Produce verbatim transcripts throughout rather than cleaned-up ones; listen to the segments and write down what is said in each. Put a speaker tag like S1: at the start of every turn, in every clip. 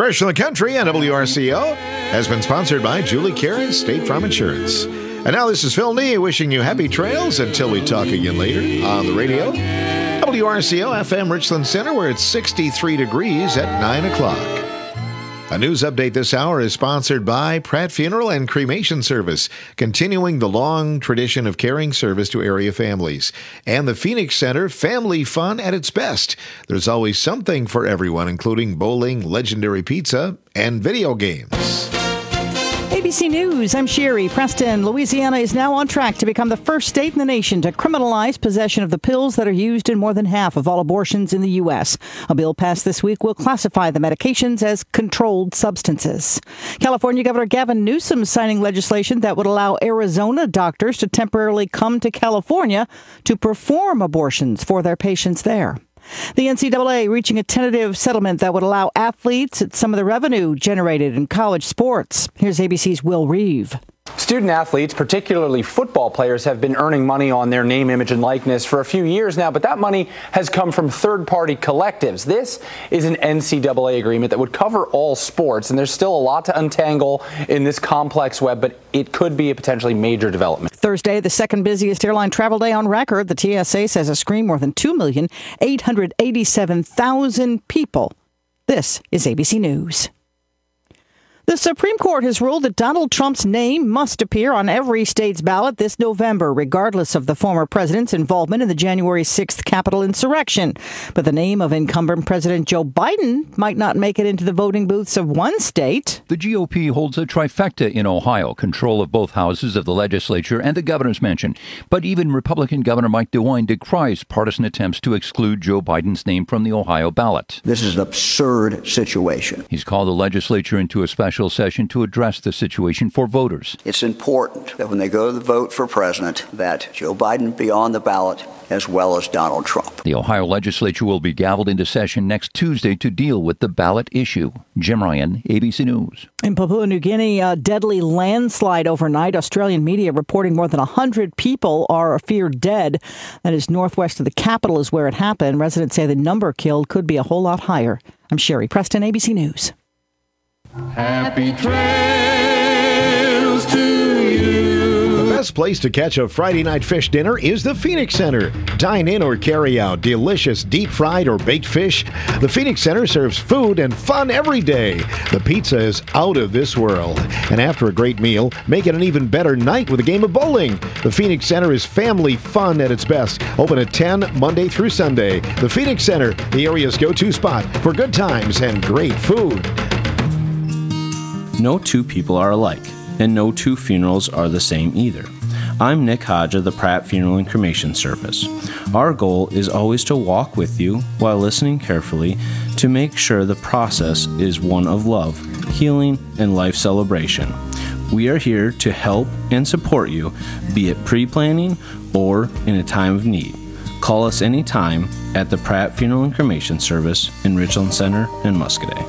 S1: Fresh from the Country on W R C O has been sponsored by Julie Carey, State Farm Insurance. And now this is Phil Nee wishing you happy trails until we talk again later on the radio. W R C O F M Richland Center, where it's sixty-three degrees at nine o'clock. A news update this hour is sponsored by Pratt Funeral and Cremation Service, continuing the long tradition of caring service to area families. And the Phoenix Center, family fun at its best. There's always something for everyone, including bowling, legendary pizza, and video games.
S2: A B C News, I'm Sherry Preston. Louisiana is now on track to become the first state in the nation to criminalize possession of the pills that are used in more than half of all abortions in the U S. A bill passed this week will classify the medications as controlled substances. California Governor Gavin Newsom signing legislation that would allow Arizona doctors to temporarily come to California to perform abortions for their patients there. The N C double A reaching a tentative settlement that would allow athletes at some of the revenue generated in college sports. Here's A B C's Will Reeve.
S3: Student athletes, particularly football players, have been earning money on their name, image, and likeness for a few years now, but that money has come from third-party collectives. This is an N C double A agreement that would cover all sports, and there's still a lot to untangle in this complex web, but it could be a potentially major development.
S2: Thursday, the second busiest airline travel day on record. The T S A says it screened more than two million eight hundred eighty-seven thousand people. This is A B C News. The Supreme Court has ruled that Donald Trump's name must appear on every state's ballot this November, regardless of the former president's involvement in the January sixth Capitol insurrection. But the name of incumbent President Joe Biden might not make it into the voting booths of one state.
S4: The G O P holds a trifecta in Ohio, control of both houses of the legislature and the governor's mansion. But even Republican Governor Mike DeWine decries partisan attempts to exclude Joe Biden's name from the Ohio ballot.
S5: This is an absurd situation.
S4: He's called the legislature into a special session to address the situation for voters.
S5: It's important that when they go to vote for president, that Joe Biden be on the ballot as well as Donald Trump.
S4: The Ohio legislature will be gavelled into session next Tuesday to deal with the ballot issue. Jim Ryan, A B C News.
S2: In Papua New Guinea, a deadly landslide overnight. Australian media reporting more than one hundred people are feared dead. That is northwest of the capital is where it happened. Residents say the number killed could be a whole lot higher. I'm Sherry Preston, A B C News.
S6: Happy trails to you.
S1: The best place to catch a Friday night fish dinner is the Phoenix Center. Dine in or carry out delicious deep-fried or baked fish. The Phoenix Center serves food and fun every day. The pizza is out of this world. And after a great meal, make it an even better night with a game of bowling. The Phoenix Center is family fun at its best. Open at ten, Monday through Sunday. The Phoenix Center, the area's go-to spot for good times and great food.
S7: No two people are alike, and no two funerals are the same either. I'm Nick Hodge of the Pratt Funeral and Cremation Service. Our goal is always to walk with you while listening carefully to make sure the process is one of love, healing, and life celebration. We are here to help and support you, be it pre-planning or in a time of need. Call us anytime at the Pratt Funeral and Cremation Service in Richland Center and Muscadet.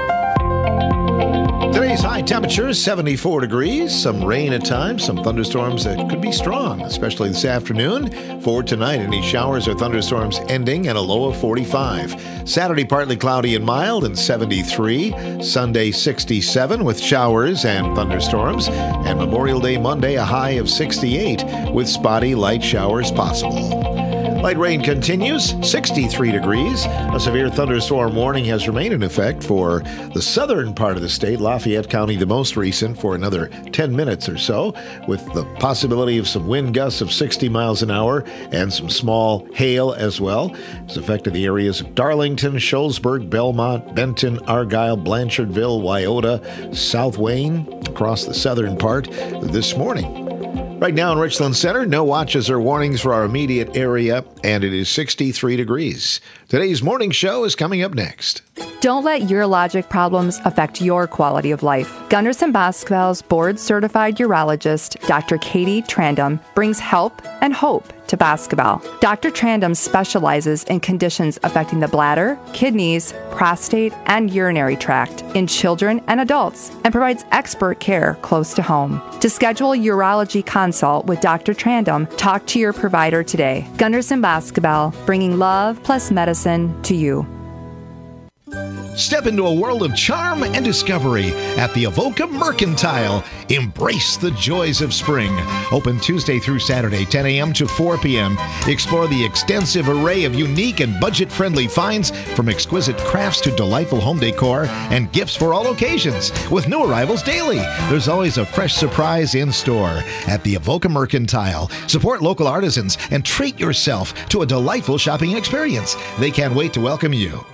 S1: Today's high temperature is seventy-four degrees. Some rain at times, some thunderstorms that could be strong, especially this afternoon. For tonight, any showers or thunderstorms ending at a low of forty-five. Saturday, partly cloudy and mild and seventy-three. Sunday, sixty-seven with showers and thunderstorms. And Memorial Day Monday, a high of sixty-eight with spotty light showers possible. Light rain continues, sixty-three degrees. A severe thunderstorm warning has remained in effect for the southern part of the state, Lafayette County, the most recent, for another ten minutes or so, with the possibility of some wind gusts of sixty miles an hour and some small hail as well. It's affected the areas of Darlington, Shullsburg, Belmont, Benton, Argyle, Blanchardville, Wyoda, South Wayne, across the southern part this morning. Right now in Richland Center, no watches or warnings for our immediate area, and it is sixty-three degrees. Today's morning show is coming up next.
S8: Don't let urologic problems affect your quality of life. Gunderson Basketball's board-certified urologist, Doctor Katie Trandum, brings help and hope to basketball. Doctor Trandum specializes in conditions affecting the bladder, kidneys, prostate, and urinary tract in children and adults, and provides expert care close to home. To schedule a urology consult with Doctor Trandum, talk to your provider today. Gunderson Basketball, bringing love plus medicine to you.
S1: Step into a world of charm and discovery at the Avoca Mercantile. Embrace the joys of spring. Open Tuesday through Saturday, ten a.m. to four p.m. Explore the extensive array of unique and budget-friendly finds, from exquisite crafts to delightful home decor and gifts for all occasions. With new arrivals daily, there's always a fresh surprise in store at the Avoca Mercantile. Support local artisans and treat yourself to a delightful shopping experience. They can't wait to welcome you.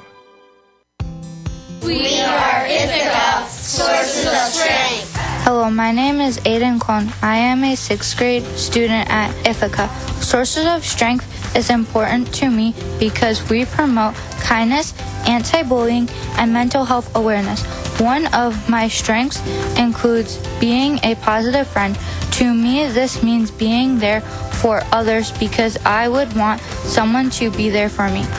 S9: We are Ithaca, Sources of Strength.
S10: Hello, my name is Aiden Cohn. I am a sixth grade student at Ithaca. Sources of Strength is important to me because we promote kindness, anti-bullying, and mental health awareness. One of my strengths includes being a positive friend. To me, this means being there for others because I would want someone to be there for me.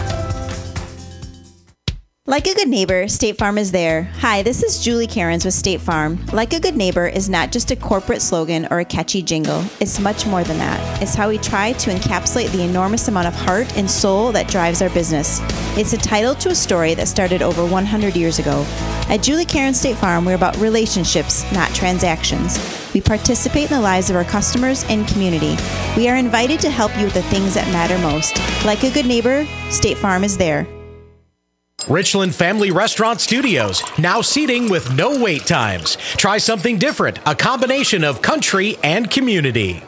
S11: Like a good neighbor, State Farm is there. Hi, this is Julie Cairns with State Farm. Like a good neighbor is not just a corporate slogan or a catchy jingle. It's much more than that. It's how we try to encapsulate the enormous amount of heart and soul that drives our business. It's a title to a story that started over one hundred years ago. At Julie Cairns State Farm, we're about relationships, not transactions. We participate in the lives of our customers and community. We are invited to help you with the things that matter most. Like a good neighbor, State Farm is there.
S12: Richland Family Restaurant Studios, now seating with no wait times. Try something different, a combination of country and community.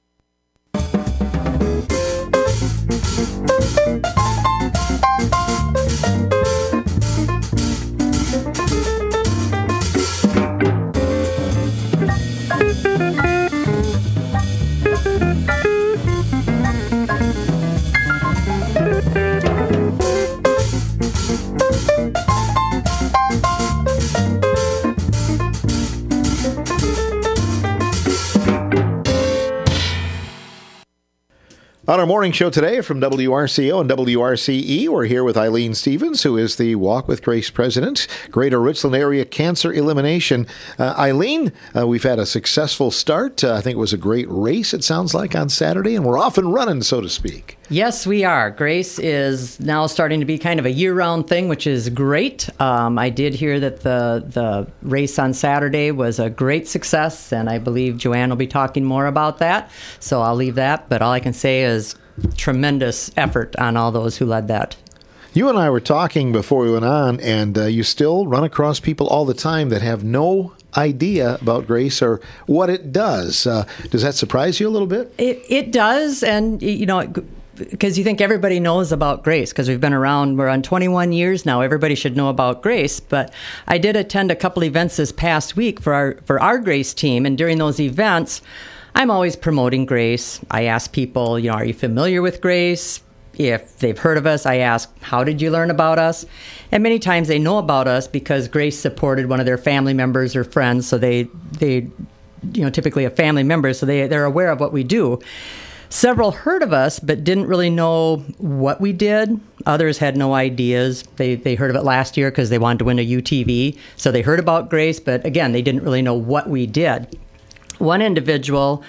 S1: On our morning show today from W R C O and W R C E, we're here with Eileen Stevens, who is the Walk with Grace president, Greater Richland Area Cancer Elimination. Uh, Eileen, uh, we've had a successful start. Uh, I think it was a great race, it sounds like, on Saturday, and we're off and running, so to speak.
S13: Yes, we are. Grace is now starting to be kind of a year-round thing, which is great. Um, I did hear that the the race on Saturday was a great success, and I believe Joanne will be talking more about that. So I'll leave that, but all I can say is tremendous effort on all those who led that.
S1: You and I were talking before we went on, and uh, you still run across people all the time that have no idea about Grace or what it does. Uh, does that surprise you a little bit?
S13: It, it does, and, you know, because you think everybody knows about Grace, because we've been around, we're on twenty-one years now, everybody should know about Grace. But I did attend a couple events this past week for our for our Grace team, and during those events, I'm always promoting Grace. I ask people, you know, are you familiar with Grace? If they've heard of us, I ask, how did you learn about us? And many times they know about us because Grace supported one of their family members or friends, so they, they you know, typically a family member, so they, they're aware of what we do. Several heard of us, but didn't really know what we did. Others had no ideas. They they heard of it last year because they wanted to win a U T V. So they heard about Grace, but again, they didn't really know what we did. One individual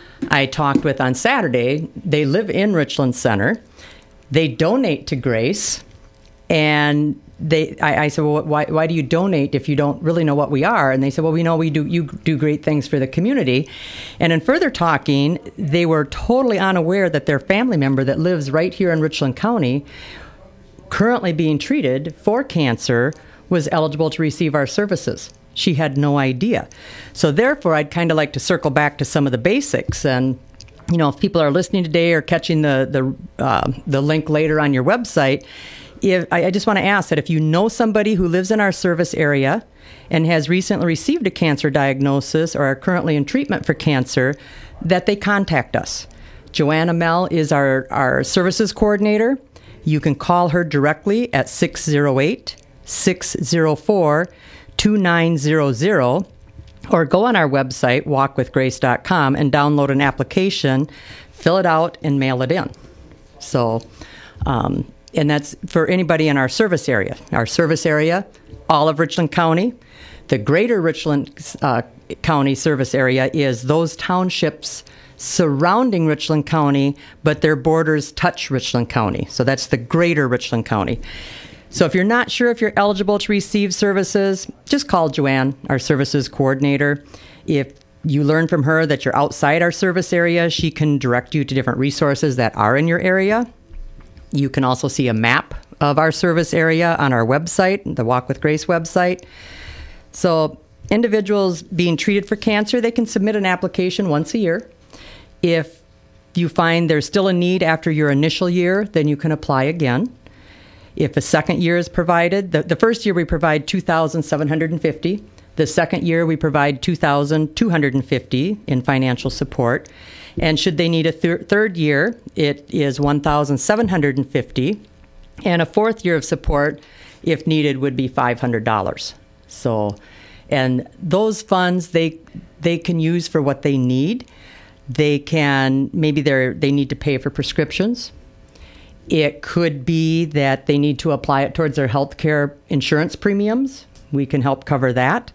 S13: I talked with on Saturday, they live in Richland Center. They donate to Grace, and they. I, I said, well, why, why do you donate if you don't really know what we are? And they said, well, we know we do. You do great things for the community. And in further talking, they were totally unaware that their family member that lives right here in Richland County, currently being treated for cancer, was eligible to receive our services. She had no idea. So therefore, I'd kind of like to circle back to some of the basics. And you know, if people are listening today or catching the the uh, the link later on your website, if, I, I just want to ask that if you know somebody who lives in our service area and has recently received a cancer diagnosis or are currently in treatment for cancer, that they contact us. Joanna Mell is our, our services coordinator. You can call her directly at six oh eight, six oh four, two nine zero zero. Or go on our website, walk with grace dot com, and download an application, fill it out, and mail it in. So, um, and that's for anybody in our service area. Our service area, all of Richland County. The greater Richland uh, County service area is those townships surrounding Richland County, but their borders touch Richland County. So that's the greater Richland County. So if you're not sure if you're eligible to receive services, just call Joanne, our services coordinator. If you learn from her that you're outside our service area, she can direct you to different resources that are in your area. You can also see a map of our service area on our website, the Walk with Grace website. So individuals being treated for cancer, they can submit an application once a year. If you find there's still a need after your initial year, then you can apply again. If a second year is provided, the, the first year we provide two thousand seven hundred fifty dollars. The second year we provide two thousand two hundred fifty dollars in financial support. And should they need a thir- third year, it is one thousand seven hundred fifty dollars. And a fourth year of support, if needed, would be five hundred dollars. So, and those funds they they can use for what they need. They can, maybe they're they need to pay for prescriptions. It could be that they need to apply it towards their health care insurance premiums. We can help cover that.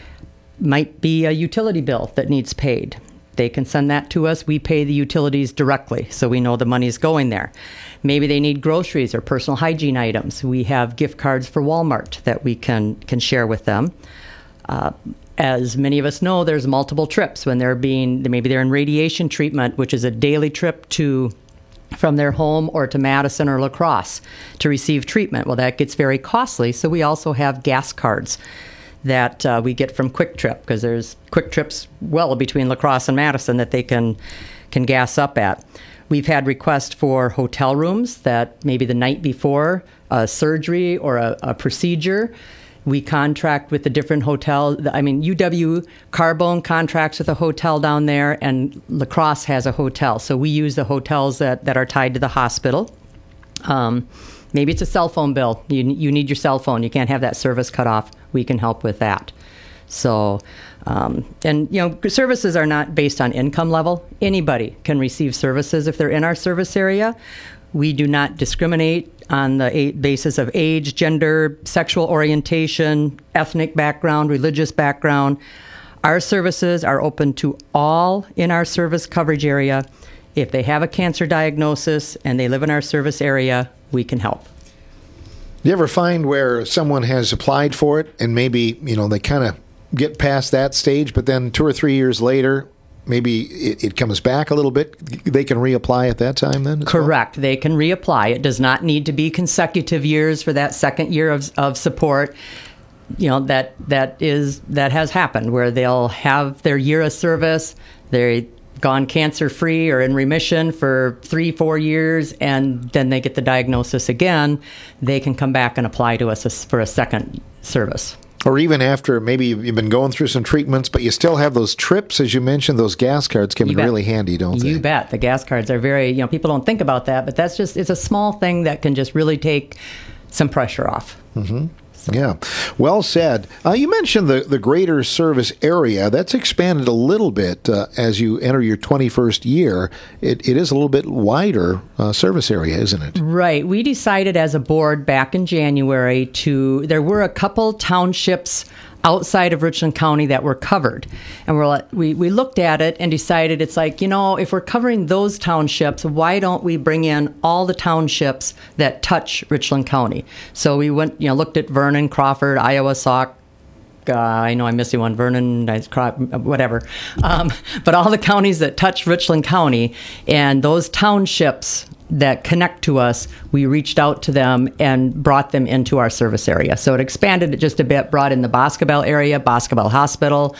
S13: Might be a utility bill that needs paid. They can send that to us. We pay the utilities directly, so we know the money's going there. Maybe they need groceries or personal hygiene items. We have gift cards for Walmart that we can, can share with them. Uh, as many of us know, there's multiple trips when they're being, maybe they're in radiation treatment, which is a daily trip to from their home or to Madison or La Crosse to receive treatment. Well, that gets very costly, so we also have gas cards that uh, we get from Quick Trip, because there's Quick Trips well between La Crosse and Madison that they can can gas up at. We've had requests for hotel rooms that maybe the night before a surgery or a, a procedure, we contract with the different hotels. I mean, U W Carbone contracts with a hotel down there, and La Crosse has a hotel. So we use the hotels that, that are tied to the hospital. Um, maybe it's a cell phone bill. You, you need your cell phone. You can't have that service cut off. We can help with that. So, um, and, you know, services are not based on income level. Anybody can receive services if they're in our service area. We do not discriminate on the a- basis of age, gender, sexual orientation, ethnic background, religious background. Our services are open to all in our service coverage area. If they have a cancer diagnosis and they live in our service area, we can help.
S1: You ever find where someone has applied for it and maybe, you know, they kind of get past that stage, but then two or three years later, maybe it, it comes back a little bit? They can reapply at that time then?
S13: Correct. Well? They can reapply. It does not need to be consecutive years for that second year of, of support. You know, that that is that has happened where they'll have their year of service, they're gone cancer-free or in remission for three, four years, and then they get the diagnosis again. They can come back and apply to us for a second service.
S1: Or even after maybe you've been going through some treatments, but you still have those trips, as you mentioned, those gas cards come in really handy, don't they?
S13: You bet. The gas cards are very, you know, people don't think about that, but that's just, it's a small thing that can just really take some pressure off.
S1: Mm-hmm. So. Yeah. Well said. Uh, you mentioned the, the greater service area. That's expanded a little bit uh, as you enter your twenty-first year. It, it is a little bit wider uh, service area, isn't it?
S13: Right. We decided as a board back in January to, there were a couple townships outside of Richland County that were covered. And we're like, we, we looked at it and decided it's like, you know, if we're covering those townships, why don't we bring in all the townships that touch Richland County? So we went, you know, looked at Vernon, Crawford, Iowa, Sauk, uh, I know I'm missing one, Vernon, whatever. Um, but all the counties that touch Richland County, and those townships that connect to us, we reached out to them and brought them into our service area. So it expanded it just a bit, brought in the Boscobel area, Boscobel Hospital.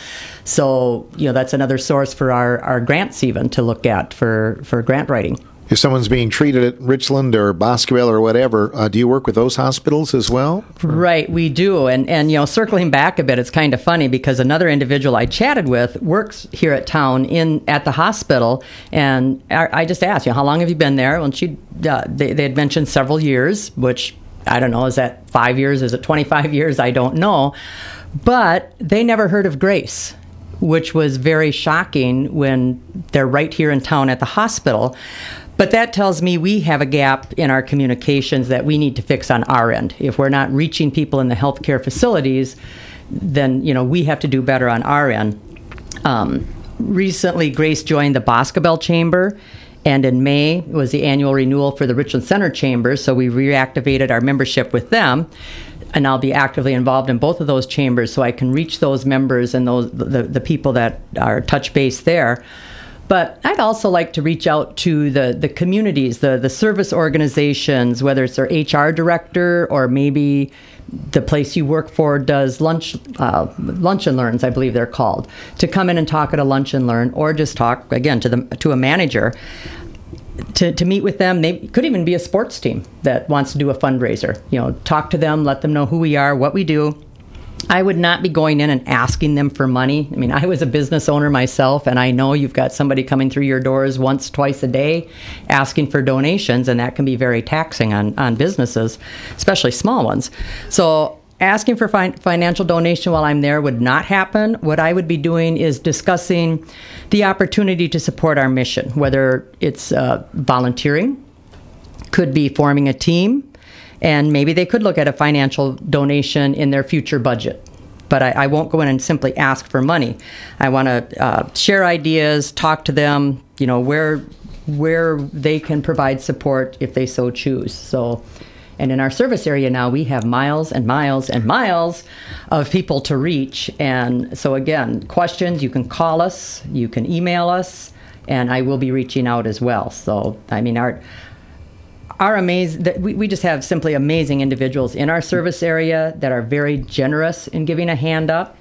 S13: So, you know, that's another source for our, our grants even to look at for, for grant writing.
S1: If someone's being treated at Richland or Boscobel or whatever, uh, do you work with those hospitals as well?
S13: Right, we do. And, and, you know, circling back a bit, it's kind of funny because another individual I chatted with works here at town in at the hospital. And I, I just asked, you know, how long have you been there? Well, she, uh, they, they had mentioned several years, which I don't know, is that five years? Is it twenty-five years? I don't know. But they never heard of Grace, which was very shocking when they're right here in town at the hospital. But that tells me we have a gap in our communications that we need to fix on our end. If we're not reaching people in the healthcare facilities, then, you know, we have to do better on our end. Um, recently, Grace joined the Boscobel Chamber, And in May was the annual renewal for the Richland Center Chambers, so we reactivated our membership with them. And I'll be actively involved in both of those chambers so I can reach those members and those the, the people that are touch base there. But I'd also like to reach out to the, the communities, the, the service organizations, whether it's their H R director or maybe the place you work for does lunch uh, lunch and learns, I believe they're called, to come in and talk at a lunch and learn, or just talk, again, to the to a manager. To, to meet with them. They could even be a sports team that wants to do a fundraiser. You know, talk to them, let them know who we are, what we do. I would not be going in and asking them for money. I mean, I was a business owner myself, and I know you've got somebody coming through your doors once, twice a day asking for donations, and that can be very taxing on, on businesses, especially small ones. So asking for fin- financial donation while I'm there would not happen. What I would be doing is discussing the opportunity to support our mission, whether it's uh, volunteering, could be forming a team, and maybe they could look at a financial donation in their future budget. But I, I won't go in and simply ask for money. I want to uh, share ideas, talk to them, you know, where where they can provide support if they so choose. So. And in our service area now, we have miles and miles and miles of people to reach. And so again, questions, you can call us, you can email us, and I will be reaching out as well. So, I mean, our our amazing, we, we just have simply amazing individuals in our service area that are very generous in giving a hand up.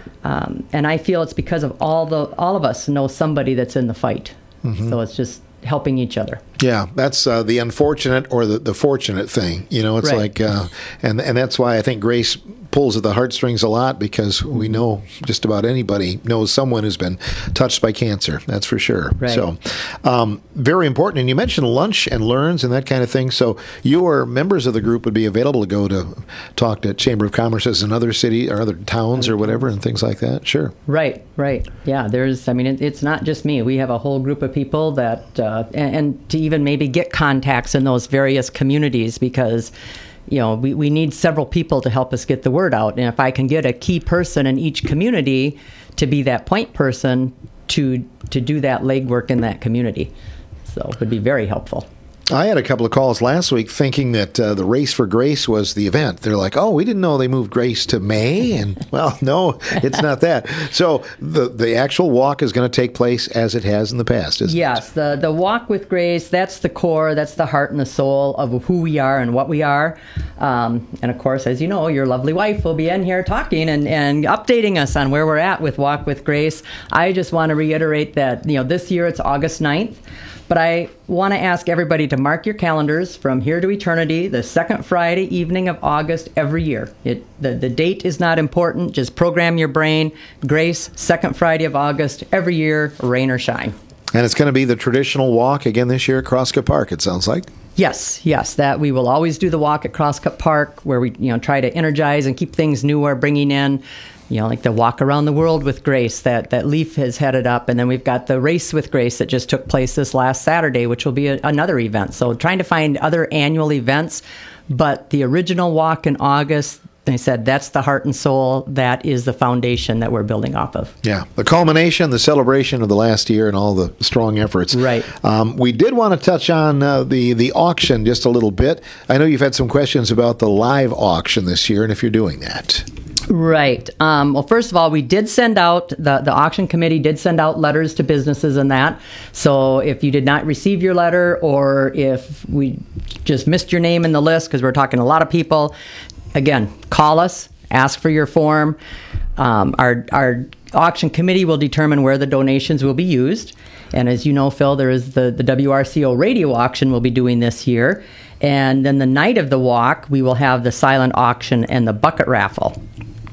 S13: Um, and I feel it's because of all the all of us know somebody that's in the fight. Mm-hmm. So it's just helping each other.
S1: Yeah, that's uh, the unfortunate or the, the fortunate thing. You know, it's
S13: right.
S1: like, uh, and and that's why I think Grace pulls at the heartstrings a lot, because we know just about anybody knows someone who's been touched by cancer. That's for sure.
S13: Right.
S1: So, um, very important. And you mentioned lunch and learns and that kind of thing. So, your members of the group would be available to go to talk to Chamber of Commerce's in other cities or other towns or whatever and things like that. Sure.
S13: Right. Right. Yeah. There's. I mean, it, it's not just me. We have a whole group of people that, uh, and, and to even maybe get contacts in those various communities, because you know, we, we need several people to help us get the word out. And if I can get a key person in each community to be that point person to to do that legwork in that community, so it would be very helpful.
S1: I had a couple of calls last week thinking that uh, the Race for Grace was the event. They're like, oh, we didn't know they moved Grace to May. And, well, no, it's not that. So the the actual walk is going to take place as it has in the past, isn't
S13: yes, it? Yes, the, the Walk with Grace, that's the core, that's the heart and the soul of who we are and what we are. Um, and, of course, as you know, your lovely wife will be in here talking and, and updating us on where we're at with Walk with Grace. I just want to reiterate that, you know, this year it's August ninth. But I want to ask everybody to mark your calendars from here to eternity, the second Friday evening of August every year. It, the, the date is not important. Just program your brain. Grace, second Friday of August every year, rain or shine.
S1: And it's going to be the traditional walk again this year at Crosscut Park, it sounds like.
S13: Yes, yes, that we will always do the walk at Crosscut Park, where we, you know, try to energize and keep things new or bringing in, you know, like the Walk Around the World with Grace that, that Leaf has headed up. And then we've got the Race with Grace that just took place this last Saturday, which will be a, another event. So trying to find other annual events. But the original walk in August, they said that's the heart and soul. That is the foundation that we're building off of.
S1: Yeah, the culmination, the celebration of the last year and all the strong efforts.
S13: Right.
S1: Um, we did want to touch on uh, the, the auction just a little bit. I know you've had some questions about the live auction this year and if you're doing that.
S13: Right. Um, well, first of all, we did send out, the, the auction committee did send out letters to businesses and that. So if you did not receive your letter, or if we just missed your name in the list, because we're talking a lot of people, again, call us, ask for your form. Um, our, our auction committee will determine where the donations will be used. And as you know, Phil, there is the, the W R C O radio auction we'll be doing this year. And then the night of the walk, we will have the silent auction and the bucket raffle.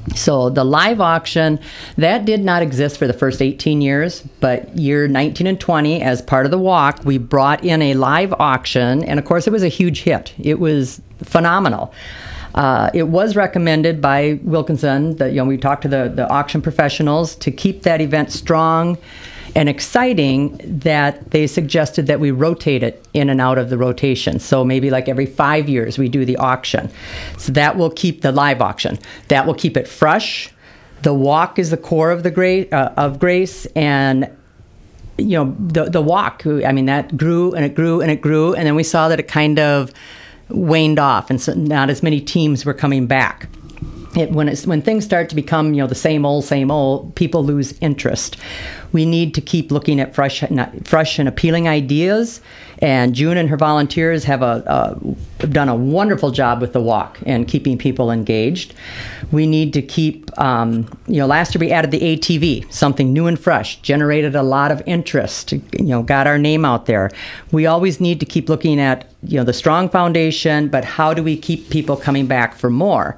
S13: So the live auction, that did not exist for the first eighteen years, but year nineteen and twenty, as part of the walk, we brought in a live auction, and of course it was a huge hit. It was phenomenal. Uh, it was recommended by Wilkinson, that, you know, we talked to the, the auction professionals to keep that event strong and exciting, that they suggested that we rotate it in and out of the rotation. So maybe like every five years we do the auction. So that will keep the live auction. That will keep it fresh. The walk is the core of the gra- uh, of Grace, and you know, the the walk, I mean, that grew and it grew and it grew. And then we saw that it kind of waned off, and so not as many teams were coming back. It, when it's when things start to become, you know, the same old, same old, people lose interest. We need to keep looking at fresh, not, fresh and appealing ideas. And June and her volunteers have a, a have done a wonderful job with the walk and keeping people engaged. We need to keep, um, you know, last year we added the A T V, something new and fresh, generated a lot of interest, you know, got our name out there. We always need to keep looking at, you know, the strong foundation, but how do we keep people coming back for more?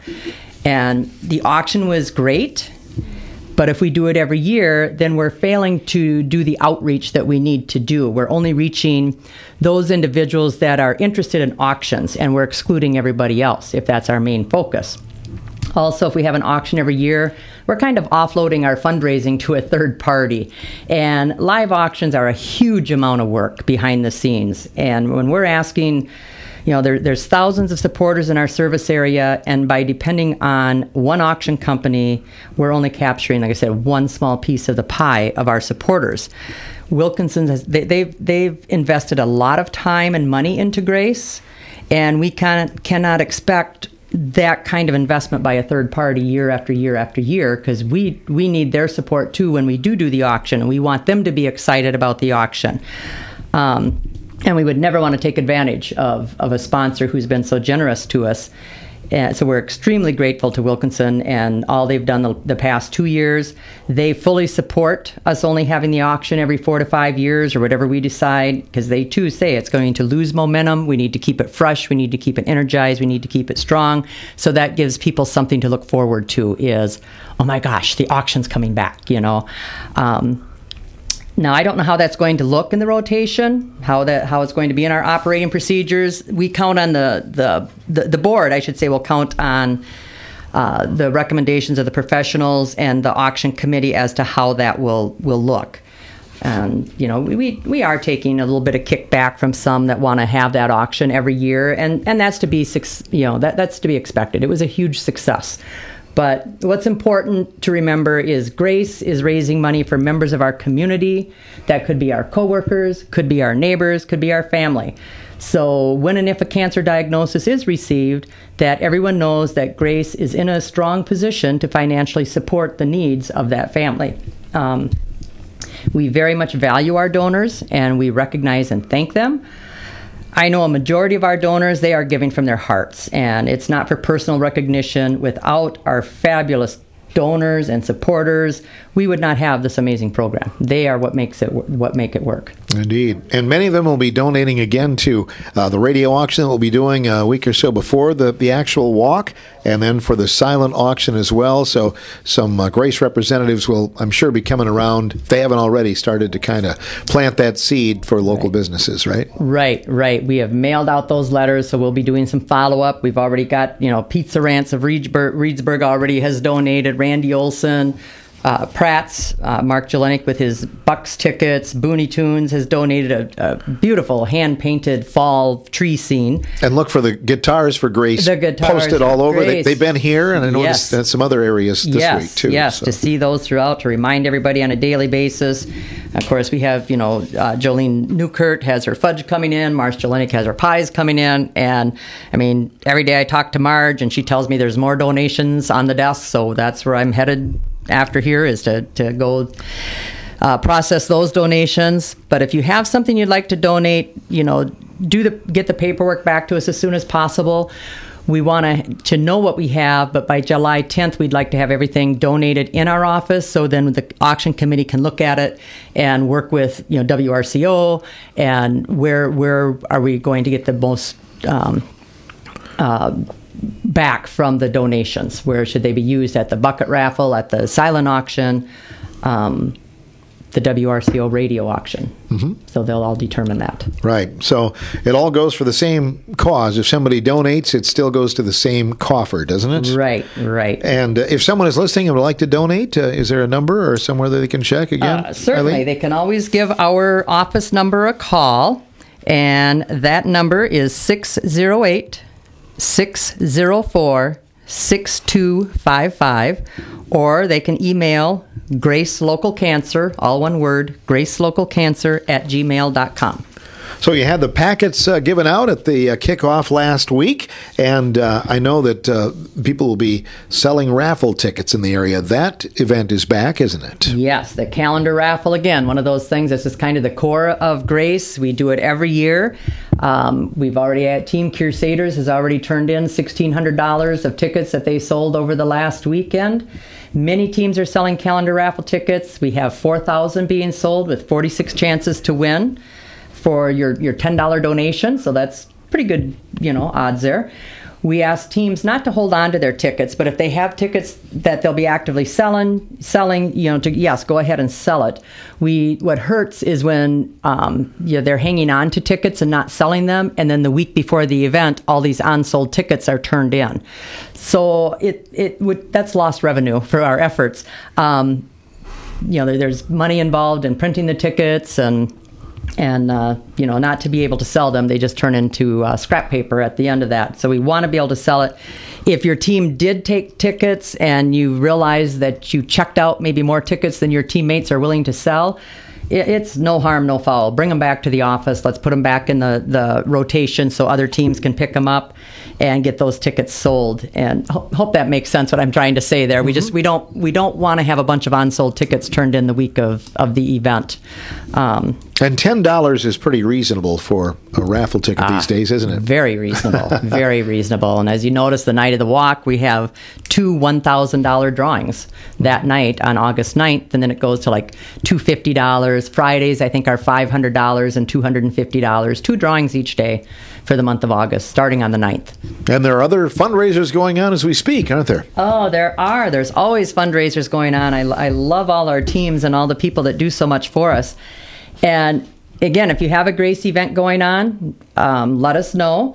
S13: And the auction was great, but if we do it every year, then we're failing to do the outreach that we need to do. We're only reaching those individuals that are interested in auctions, and we're excluding everybody else if that's our main focus. Also, if we have an auction every year, we're kind of offloading our fundraising to a third party. And live auctions are a huge amount of work behind the scenes. And when we're asking, you know, there, there's thousands of supporters in our service area, and by depending on one auction company, we're only capturing, like I said, one small piece of the pie of our supporters. Wilkinson has they, they've they've invested a lot of time and money into Grace, and we can, cannot expect that kind of investment by a third party year after year after year, because we we need their support too when we do do the auction, and we want them to be excited about the auction. Um, And we would never want to take advantage of, of a sponsor who's been so generous to us. And so we're extremely grateful to Wilkinson and all they've done the, the past two years. They fully support us only having the auction every four to five years or whatever we decide, because they too say it's going to lose momentum. We need to keep it fresh. We need to keep it energized. We need to keep it strong. So that gives people something to look forward to is, oh my gosh, the auction's coming back, you know. Um, Now, I don't know how that's going to look in the rotation, how that how it's going to be in our operating procedures. We count on the the, the, the board, I should say, will count on uh, the recommendations of the professionals and the auction committee as to how that will, will look. And, you know, we, we are taking a little bit of kickback from some that want to have that auction every year, and, and that's to be, you know, that, that's to be expected. It was a huge success. But what's important to remember is Grace is raising money for members of our community. That could be our coworkers, could be our neighbors, could be our family. So when and if a cancer diagnosis is received, that everyone knows that Grace is in a strong position to financially support the needs of that family. Um, we very much value our donors, and we recognize and thank them. I know a majority of our donors, they are giving from their hearts, and it's not for personal recognition. Without our fabulous donors and supporters, we would not have this amazing program. They are what makes it what make it work.
S1: Indeed. And many of them will be donating again to uh, the radio auction that we'll be doing a week or so before the, the actual walk, and then for the silent auction as well. So some uh, Grace representatives will, I'm sure, be coming around. If they haven't already started to kind of plant that seed for local right. businesses, right?
S13: Right, right. We have mailed out those letters, so we'll be doing some follow-up. We've already got, you know, Pizza Rants of Reedsburg, Reedsburg already has donated, Randy Olson, Uh, Pratt's, uh, Mark Jelenic with his Bucks tickets, Booney Tunes has donated a, a beautiful hand-painted fall tree scene.
S1: And look for the guitars for Grace.
S13: The guitars
S1: posted all over. They, they've been here, and I noticed
S13: yes.
S1: some other areas this
S13: yes,
S1: week, too.
S13: Yes, so. To see those throughout, to remind everybody on a daily basis. Of course, we have, you know, uh, Jolene Newkirk has her fudge coming in, Marge Jelenic has her pies coming in, and, I mean, every day I talk to Marge, and she tells me there's more donations on the desk, so that's where I'm headed after here, is to, to go uh, process those donations. But if you have something you'd like to donate, you know, do the get the paperwork back to us as soon as possible. We want to to know what we have, but by July tenth, we'd like to have everything donated in our office, so then the auction committee can look at it and work with, you know, W R C O and where where are we going to get the most um, uh, back from the donations. Where should they be used? At the bucket raffle, at the silent auction, um, the W R C O radio auction. Mm-hmm. So they'll all determine that.
S1: Right. So it all goes for the same cause. If somebody donates, it still goes to the same coffer, doesn't it?
S13: Right, right.
S1: And uh, if someone is listening and would like to donate, uh, is there a number or somewhere that they can check again?
S13: Uh, certainly. Eileen? They can always give our office number a call, and that number is six oh eight, six oh four, six two five five, or they can email Grace Local Cancer, all one word, gracelocalcancer at gmail dot com.
S1: So you had the packets uh, given out at the uh, kickoff last week, and uh, I know that uh, people will be selling raffle tickets in the area. That event is back, isn't it?
S13: Yes, the calendar raffle, again, one of those things that's just kind of the core of Grace. We do it every year. Um, we've already had Team Crusaders has already turned in sixteen hundred dollars of tickets that they sold over the last weekend. Many teams are selling calendar raffle tickets. We have four thousand being sold with forty-six chances to win for your, your ten dollars donation, so that's pretty good, you know, odds there. We ask teams not to hold on to their tickets, but if they have tickets that they'll be actively selling, selling, you know, to yes, go ahead and sell it. We what hurts is when um, you know, they're hanging on to tickets and not selling them, and then the week before the event, all these unsold tickets are turned in. So it it would that's lost revenue for our efforts. Um, you know, there, there's money involved in printing the tickets and. And, uh, you know, not to be able to sell them, they just turn into uh, scrap paper at the end of that. So we want to be able to sell it. If your team did take tickets and you realize that you checked out maybe more tickets than your teammates are willing to sell, it's no harm, no foul. Bring them back to the office. Let's put them back in the, the rotation so other teams can pick them up and get those tickets sold. And ho- hope that makes sense what I'm trying to say there. Mm-hmm. We just we don't we don't want to have a bunch of unsold tickets turned in the week of, of the event. Um,
S1: and ten dollars is pretty reasonable for a raffle ticket
S13: uh,
S1: these days, isn't it?
S13: Very reasonable. Very reasonable. And as you notice, the night of the walk, we have two one thousand dollars drawings that night on August ninth, and then it goes to like two hundred fifty dollars. Fridays, I think, are five hundred dollars and two hundred fifty dollars. Two drawings each day for the month of August, starting on the ninth.
S1: And there are other fundraisers going on as we speak, aren't there?
S13: Oh, there are. There's always fundraisers going on. I, I love all our teams and all the people that do so much for us. And again, if you have a Grace event going on, um, let us know.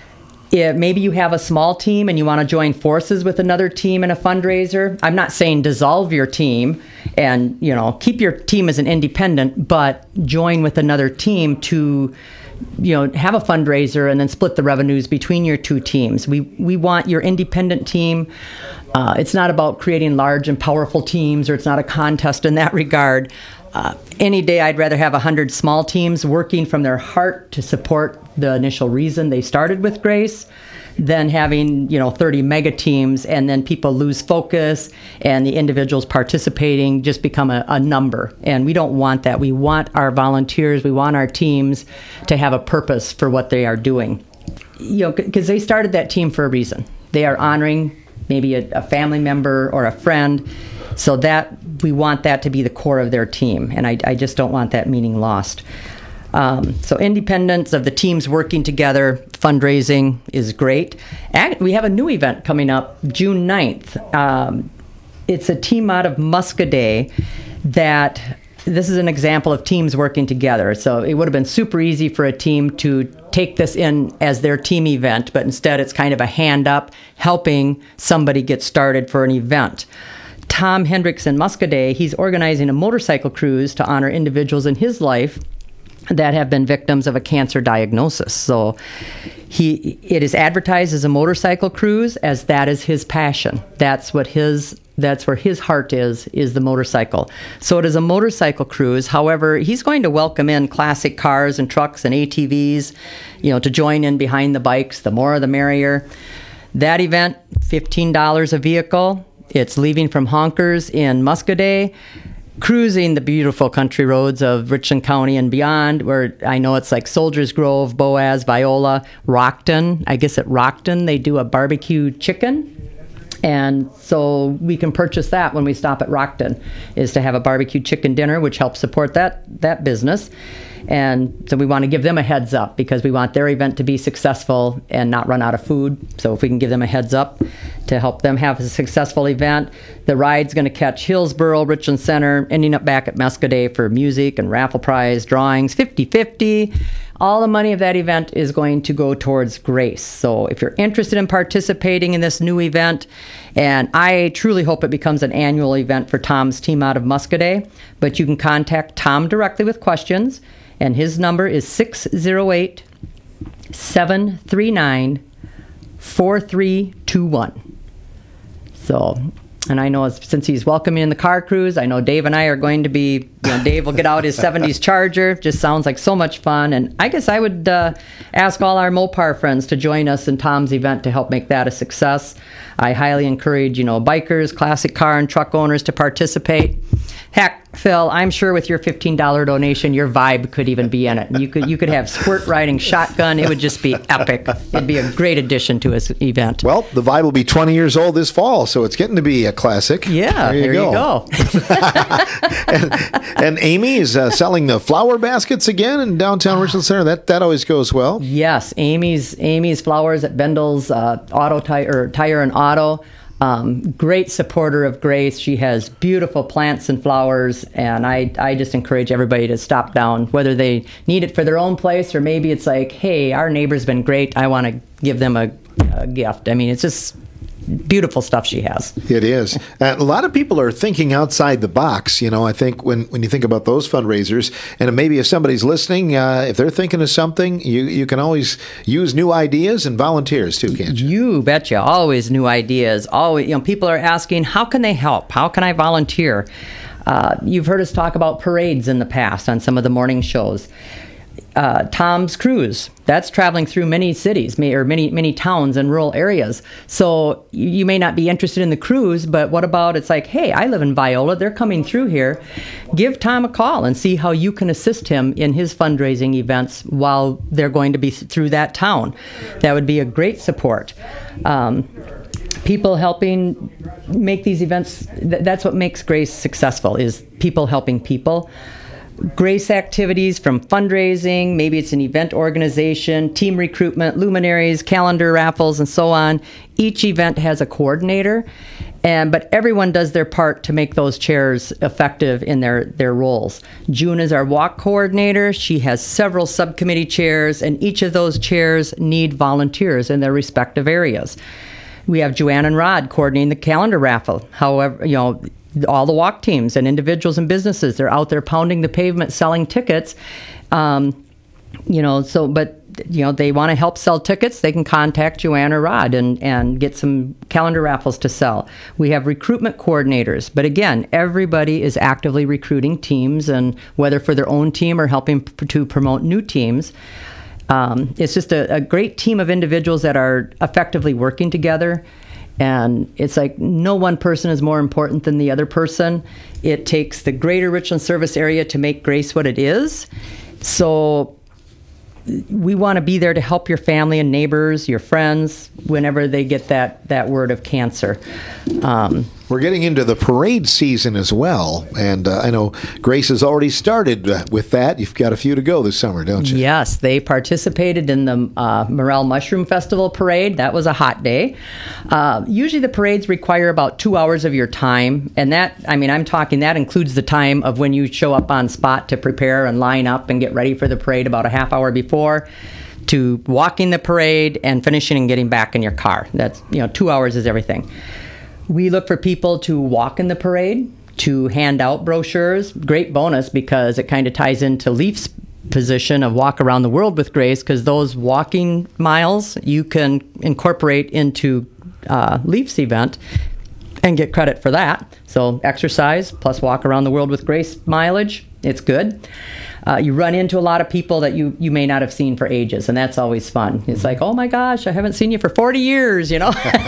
S13: If maybe you have a small team and you want to join forces with another team in a fundraiser. I'm not saying dissolve your team and, you know, keep your team as an independent, but join with another team to, you know, have a fundraiser and then split the revenues between your two teams. We we want your independent team. Uh, it's not about creating large and powerful teams, or it's not a contest in that regard. Uh, any day I'd rather have one hundred small teams working from their heart to support the initial reason they started with Grace than having, you know, thirty mega teams and then people lose focus and the individuals participating just become a, a number. And we don't want that. We want our volunteers, we want our teams to have a purpose for what they are doing. You know, because they started that team for a reason. They are honoring maybe a, a family member or a friend. So that we want that to be the core of their team, and I, I just don't want that meaning lost. Um, so independence of the teams working together, fundraising is great. And we have a new event coming up June ninth. Um, it's a team out of Muscoda that this is an example of teams working together. So it would have been super easy for a team to take this in as their team event, but instead it's kind of a hand up helping somebody get started for an event. Tom Hendricks in Muscoda, he's organizing a motorcycle cruise to honor individuals in his life that have been victims of a cancer diagnosis. So he it is advertised as a motorcycle cruise, as that is his passion. That's what his that's where his heart is, is the motorcycle. So it is a motorcycle cruise. However, he's going to welcome in classic cars and trucks and A T Vs, you know, to join in behind the bikes. The more the merrier. That event, fifteen dollars a vehicle. It's leaving from Honkers in Muscoda, cruising the beautiful country roads of Richland County and beyond, where I know it's like Soldiers Grove, Boaz, Viola, Rockton. I guess at Rockton they do a barbecue chicken. And so we can purchase that when we stop at Rockton, is to have a barbecue chicken dinner, which helps support that that business. And so we want to give them a heads up because we want their event to be successful and not run out of food. So if we can give them a heads up to help them have a successful event. The ride's going to catch Hillsboro, Richland Center, ending up back at Muscoda for music and raffle prize, drawings, fifty-fifty. All the money of that event is going to go towards Grace. So if you're interested in participating in this new event, and I truly hope it becomes an annual event for Tom's team out of Muscoda, but you can contact Tom directly with questions, and his number is six oh eight, seven three nine, four three two one. So And I know since he's welcoming in the car cruise, I know Dave and I are going to be, you know, Dave will get out his seventies Charger. Just sounds like so much fun. And I guess I would uh, ask all our Mopar friends to join us in Tom's event to help make that a success. I highly encourage, you know, bikers, classic car and truck owners to participate. Heck, Phil, I'm sure with your fifteen dollars donation, your vibe could even be in it. You could you could have squirt riding shotgun. It would just be epic. It'd be a great addition to his event.
S1: Well, the vibe will be twenty years old this fall, so it's getting to be a classic.
S13: Yeah,
S1: there you
S13: there
S1: go.
S13: You go.
S1: and, and Amy is uh, selling the flower baskets again in downtown Richland Center. That that always goes well.
S13: Yes, Amy's Amy's Flowers at Bendel's uh, Auto Tire, Tire and Auto. Um, great supporter of Grace. She has beautiful plants and flowers, and I, I just encourage everybody to stop down, whether they need it for their own place or maybe it's like, hey, our neighbor's been great. I want to give them a, a gift. I mean, it's just beautiful stuff she has.
S1: It is. Uh, a lot of people are thinking outside the box. You know, I think when, when you think about those fundraisers, and maybe if somebody's listening, uh, if they're thinking of something, you, you can always use new ideas and volunteers too, can't you?
S13: You betcha. Always new ideas. Always, you know, people are asking, how can they help? How can I volunteer? Uh, you've heard us talk about parades in the past on some of the morning shows. Uh, Tom's Cruise, that's traveling through many cities may, or many many towns and rural areas. So you, you may not be interested in the cruise, but what about it's like, hey, I live in Viola. They're coming through here. Give Tom a call and see how you can assist him in his fundraising events while they're going to be through that town. That would be a great support. Um, people helping make these events, th- that's what makes Grace successful, is people helping people. Grace activities from fundraising, maybe it's an event organization, team recruitment, luminaries, calendar raffles, and so on. Each event has a coordinator, and but everyone does their part to make those chairs effective in their, their roles. June is our walk coordinator. She has several subcommittee chairs, and each of those chairs need volunteers in their respective areas. We have Joanne and Rod coordinating the calendar raffle. However, you know, all the walk teams and individuals and businesses, they're out there pounding the pavement selling tickets. Um, you know, so, but, you know, they want to help sell tickets, they can contact Joanne or Rod and, and get some calendar raffles to sell. We have recruitment coordinators, but again, everybody is actively recruiting teams, and whether for their own team or helping p- to promote new teams. Um, it's just a, a great team of individuals that are effectively working together. And it's like no one person is more important than the other person. It takes the greater Richland service area to make Grace what it is. So we want to be there to help your family and neighbors, your friends, whenever they get that, that word of cancer. Um,
S1: We're getting into the parade season as well, and uh, I know Grace has already started uh, with that. You've got a few to go this summer, don't you?
S13: Yes, they participated in the uh, Morel Mushroom Festival parade. That was a hot day. Uh, usually the parades require about two hours of your time, and that, I mean, I'm talking, that includes the time of when you show up on spot to prepare and line up and get ready for the parade about a half hour before, to walking the parade and finishing and getting back in your car. That's, you know, two hours is everything. We look for people to walk in the parade, to hand out brochures. Great bonus because it kind of ties into Leaf's position of Walk Around the World with Grace, because those walking miles you can incorporate into uh, Leaf's event and get credit for that. So exercise plus Walk Around the World with Grace mileage, it's good. Uh, you run into a lot of people that you, you may not have seen for ages, and that's always fun. It's like, oh my gosh, I haven't seen you for forty years, you know.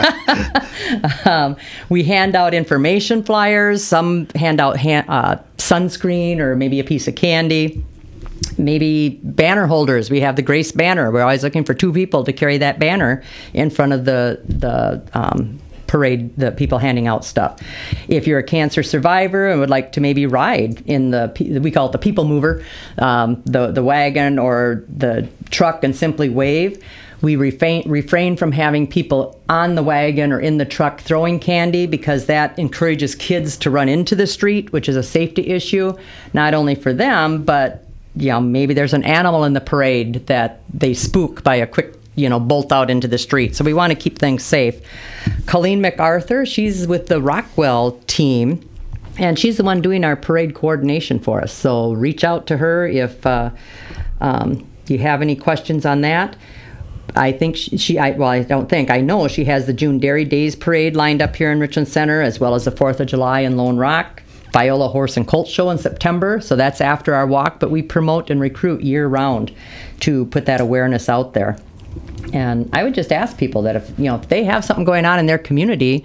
S13: um, we hand out information flyers. Some hand out hand, uh, sunscreen or maybe a piece of candy. Maybe banner holders. We have the Grace banner. We're always looking for two people to carry that banner in front of the the um, parade, the people handing out stuff. If you're a cancer survivor and would like to maybe ride in the, we call it the people mover, um, the, the wagon or the truck, and simply wave, we refrain, refrain from having people on the wagon or in the truck throwing candy, because that encourages kids to run into the street, which is a safety issue, not only for them, but you know, maybe there's an animal in the parade that they spook by a quick, you know, bolt out into the street. So we want to keep things safe. Colleen MacArthur, she's with the Rockwell team, and she's the one doing our parade coordination for us. So reach out to her if uh, um, you have any questions on that. I think she, she I, well, I don't think, I know she has the June Dairy Days Parade lined up here in Richland Center, as well as the fourth of July in Lone Rock, Viola Horse and Colt Show in September, so that's after our walk, but we promote and recruit year-round to put that awareness out there. And I would just ask people that if, you know, if they have something going on in their community,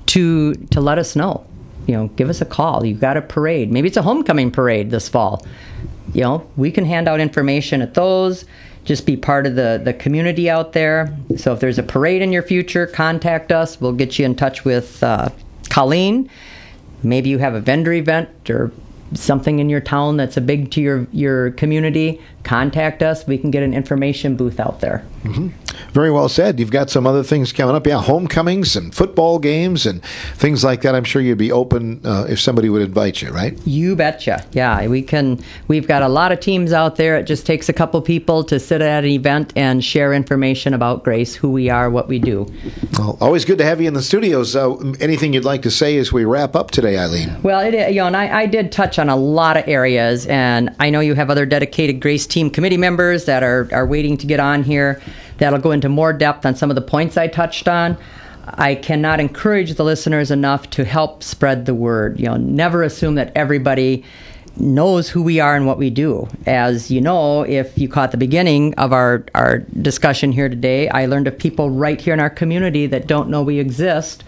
S13: to to let us know. You know, give us a call. You've got a parade. Maybe it's a homecoming parade this fall. You know, we can hand out information at those. Just be part of the, the community out there. So if there's a parade in your future, contact us. We'll get you in touch with uh, Colleen. Maybe you have a vendor event or something in your town that's a big to your, your community. Contact us. We can get an information booth out there.
S1: Mm-hmm. Very well said. You've got some other things coming up. Yeah, homecomings and football games and things like that. I'm sure you'd be open uh, if somebody would invite you, right?
S13: You betcha. Yeah, we can. We've got a lot of teams out there. It just takes a couple people to sit at an event and share information about Grace, who we are, what we do.
S1: Well, always good to have you in the studios. Uh, anything you'd like to say as we wrap up today, Eileen?
S13: Well, it, you know, and I, I did touch on a lot of areas, and I know you have other dedicated Grace Team committee members that are, are waiting to get on here. That'll go into more depth on some of the points I touched on. I cannot encourage the listeners enough to help spread the word. You know, never assume that everybody knows who we are and what we do. As you know, if you caught the beginning of our, our discussion here today, I learned of people right here in our community that don't know we exist,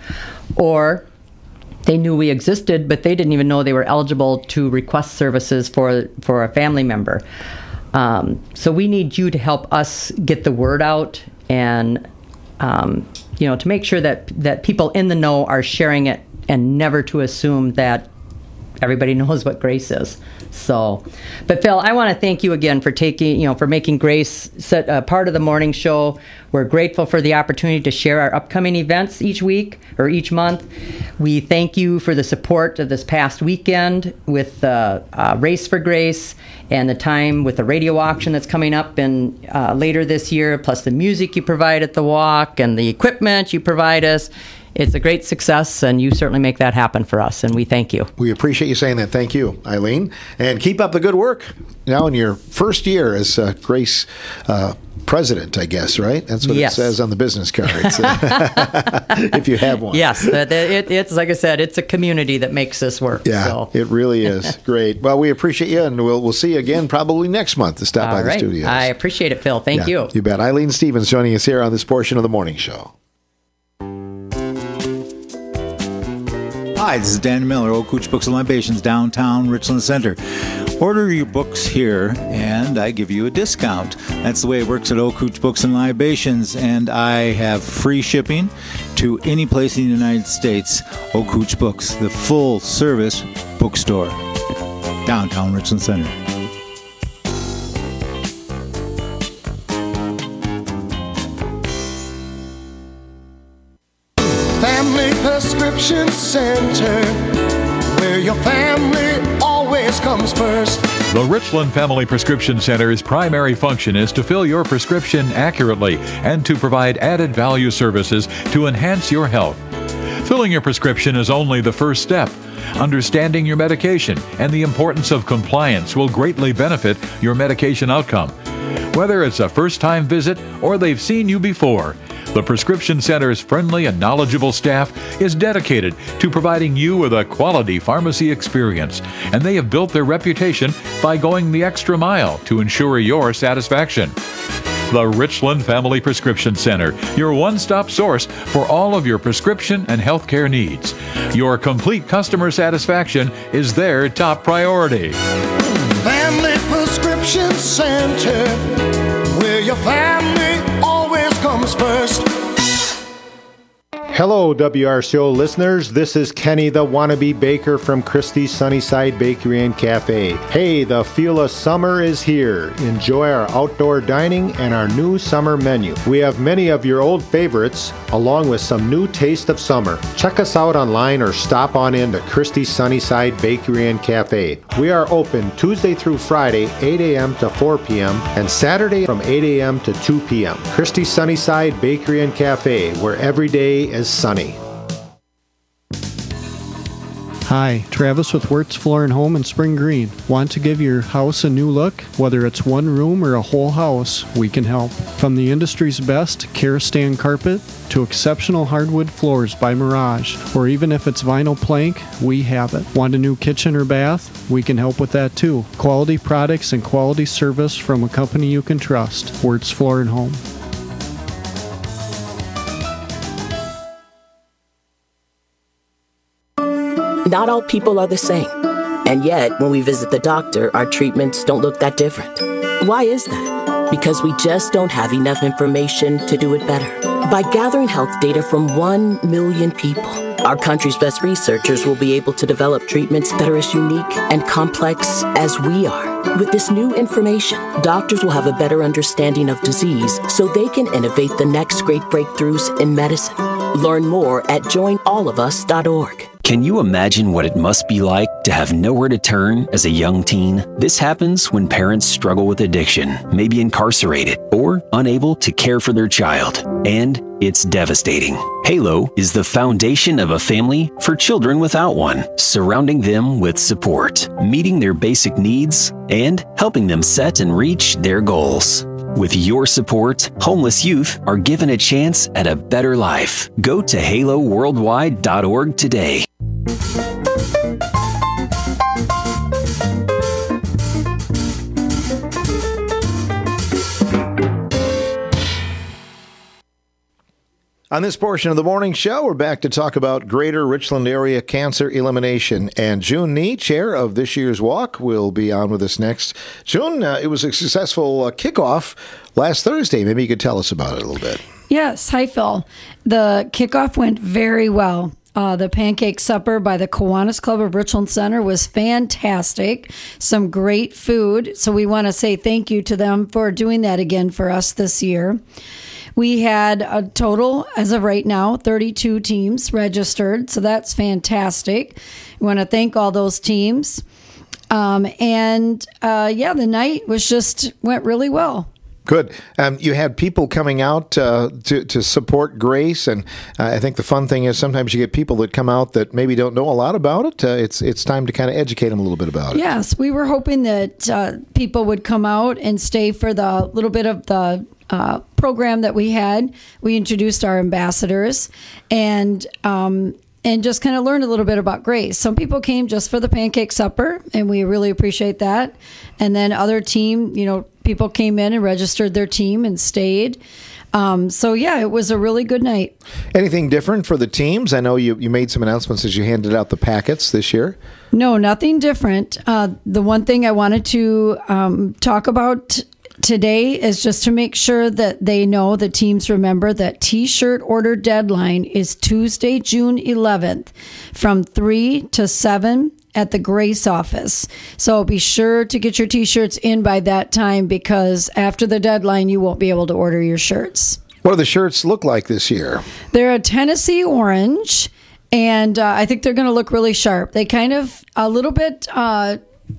S13: or they knew we existed, but they didn't even know they were eligible to request services for, for a family member. Um, so we need you to help us get the word out, and um, you know, to make sure that that people in the know are sharing it, and never to assume that everybody knows what Grace is. So, but Phil, I want to thank you again for taking, you know, for making Grace set, uh, part of the morning show. We're grateful for the opportunity to share our upcoming events each week or each month. We thank you for the support of this past weekend with the uh, Race for Grace, and the time with the radio auction that's coming up in uh, later this year, plus the music you provide at the walk and the equipment you provide us. It's a great success, and you certainly make that happen for us, and we thank you.
S1: We appreciate you saying that. Thank you, Eileen. And keep up the good work now in your first year as uh, Grace uh, president, I guess, right? That's what yes. it says on the business cards, if you have one.
S13: Yes, it, it, it's like I said, it's a community that makes this work.
S1: Yeah,
S13: so.
S1: It really is. Great. Well, we appreciate you, and we'll we'll see you again probably next month to stop
S13: All
S1: by
S13: right.
S1: the studios.
S13: I appreciate it, Phil. Thank
S1: yeah,
S13: you.
S1: You bet. Eileen Stevens joining us here on this portion of the morning show.
S14: Hi, this is Dan Miller, Old Cooch Books and Libations, downtown Richland Center. Order your books here, and I give you a discount. That's the way it works at Old Cooch Books and Libations, and I have free shipping to any place in the United States. Old Cooch Books, the full-service bookstore, downtown Richland Center.
S15: Family Prescription Center, where your family always comes first.
S16: The Richland Family Prescription Center's primary function is to fill your prescription accurately and to provide added value services to enhance your health. Filling your prescription is only the first step. Understanding your medication and the importance of compliance will greatly benefit your medication outcome. Whether it's a first-time visit or they've seen you before, the Prescription Center's friendly and knowledgeable staff is dedicated to providing you with a quality pharmacy experience, and they have built their reputation by going the extra mile to ensure your satisfaction. The Richland Family Prescription Center, your one-stop source for all of your prescription and healthcare needs. Your complete customer satisfaction is their top priority.
S15: Family Prescription Center, where your family always comes first.
S17: Hello, W R C O listeners. This is Kenny the Wannabe Baker from Christie's Sunnyside Bakery and Cafe. Hey, the feel of summer is here. Enjoy our outdoor dining and our new summer menu. We have many of your old favorites, along with some new taste of summer. Check us out online or stop on in to Christie's Sunnyside Bakery and Cafe. We are open Tuesday through Friday, eight a.m. to four p.m. and Saturday from eight a.m. to two p.m. Christie's Sunnyside Bakery and Cafe, where every day is sunny.
S18: Hi, Travis with Wirtz Floor and Home in Spring Green. Want to give your house a new look? Whether it's one room or a whole house, we can help. From the industry's best Karastan carpet to exceptional hardwood floors by Mirage, or even if it's vinyl plank, we have it. Want a new kitchen or bath? We can help with that too. Quality products and quality service from a company you can trust. Wirtz Floor and Home.
S19: Not all people are the same. And yet, when we visit the doctor, our treatments don't look that different. Why is that? Because we just don't have enough information to do it better. By gathering health data from one million people, our country's best researchers will be able to develop treatments that are as unique and complex as we are. With this new information, doctors will have a better understanding of disease so they can innovate the next great breakthroughs in medicine. Learn more at join all of us dot org.
S20: Can you imagine what it must be like to have nowhere to turn as a young teen? This happens when parents struggle with addiction, may be incarcerated, or unable to care for their child. And it's devastating. Halo is the foundation of a family for children without one, surrounding them with support, meeting their basic needs, and helping them set and reach their goals. With your support, homeless youth are given a chance at a better life. Go to halo worldwide dot org today.
S1: On this portion of the morning show, we're back to talk about Greater Richland Area Cancer Elimination. And June Nee, chair of this year's walk, will be on with us next. June, uh, it was a successful uh, kickoff last Thursday. Maybe you could tell us about it a little bit.
S21: Yes. Hi, Phil. The kickoff went very well. Uh, the Pancake Supper by the Kiwanis Club of Richland Center was fantastic. Some great food. So we want to say thank you to them for doing that again for us this year. We had a total, as of right now, thirty-two teams registered, so that's fantastic. We want to thank all those teams. Um, and, uh, yeah, the night was just went really well.
S1: Good. Um, you had people coming out uh, to, to support Grace, and uh, I think the fun thing is sometimes you get people that come out that maybe don't know a lot about it. Uh, it's it's time to kind of educate them a little bit about it.
S21: Yes, we were hoping that uh, people would come out and stay for the little bit of the uh, program that we had. We introduced our ambassadors and um, and just kind of learned a little bit about Grace. Some people came just for the Pancake Supper, and we really appreciate that. And then other team, you know, people came in and registered their team and stayed. Um, so, yeah, it was a really good night.
S1: Anything different for the teams? I know you, you made some announcements as you handed out the packets this year.
S21: No, nothing different. Uh, the one thing I wanted to um, talk about today is just to make sure that they know, the teams remember that T-shirt order deadline is Tuesday, June eleventh from three to seven at the Grace office. So be sure to get your T-shirts in by that time, because after the deadline, you won't be able to order your shirts.
S1: What do the shirts look like this year?
S21: They're a Tennessee orange, and uh, I think they're going to look really sharp. They kind of, a little bit, uh,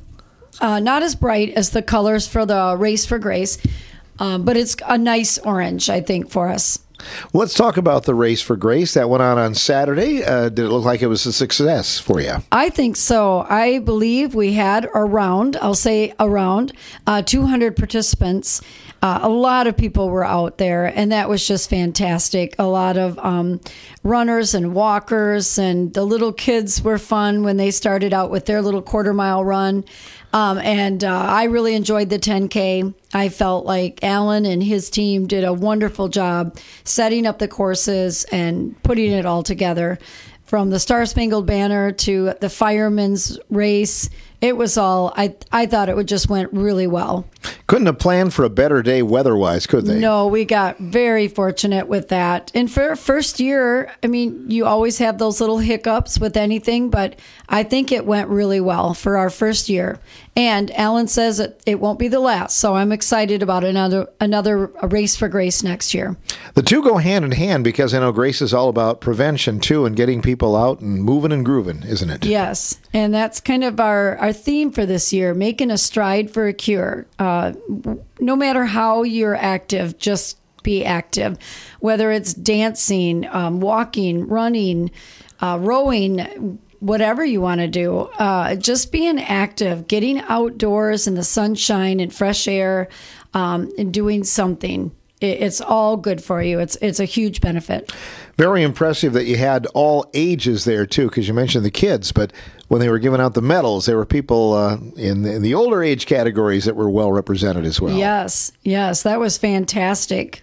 S21: uh, not as bright as the colors for the Race for Grace, um, but it's a nice orange, I think, for us.
S1: Well, let's talk about the Race for Grace. That went on on Saturday. Uh, did it look like it was a success for you?
S21: I think so. I believe we had around, I'll say around, uh, two hundred participants. Uh, a lot of people were out there, and that was just fantastic. A lot of um, runners and walkers, and the little kids were fun when they started out with their little quarter mile run. Um, and uh, I really enjoyed the ten K. I felt like Alan and his team did a wonderful job setting up the courses and putting it all together. From the Star Spangled Banner to the fireman's race, it was all, I I thought it would just went really well.
S1: Couldn't have planned for a better day weather-wise, could they?
S21: No, we got very fortunate with that. And for our first year, I mean, you always have those little hiccups with anything, but I think it went really well for our first year. And Alan says it, it won't be the last, so I'm excited about another another Race for Grace next year.
S1: The two go hand in hand, because I know Grace is all about prevention, too, and getting people out and moving and grooving, isn't it?
S21: Yes, and that's kind of our, our theme for this year, making a stride for a cure. Uh, no matter how you're active, just be active. Whether it's dancing, um, walking, running, uh, rowing, whatever you want to do. Uh, just being active, getting outdoors in the sunshine and fresh air, um, and doing something. It, it's all good for you. It's it's a huge benefit.
S1: Very impressive that you had all ages there, too, because you mentioned the kids. But when they were giving out the medals, there were people uh, in, in the older age categories that were well represented as well.
S21: Yes, yes, that was fantastic.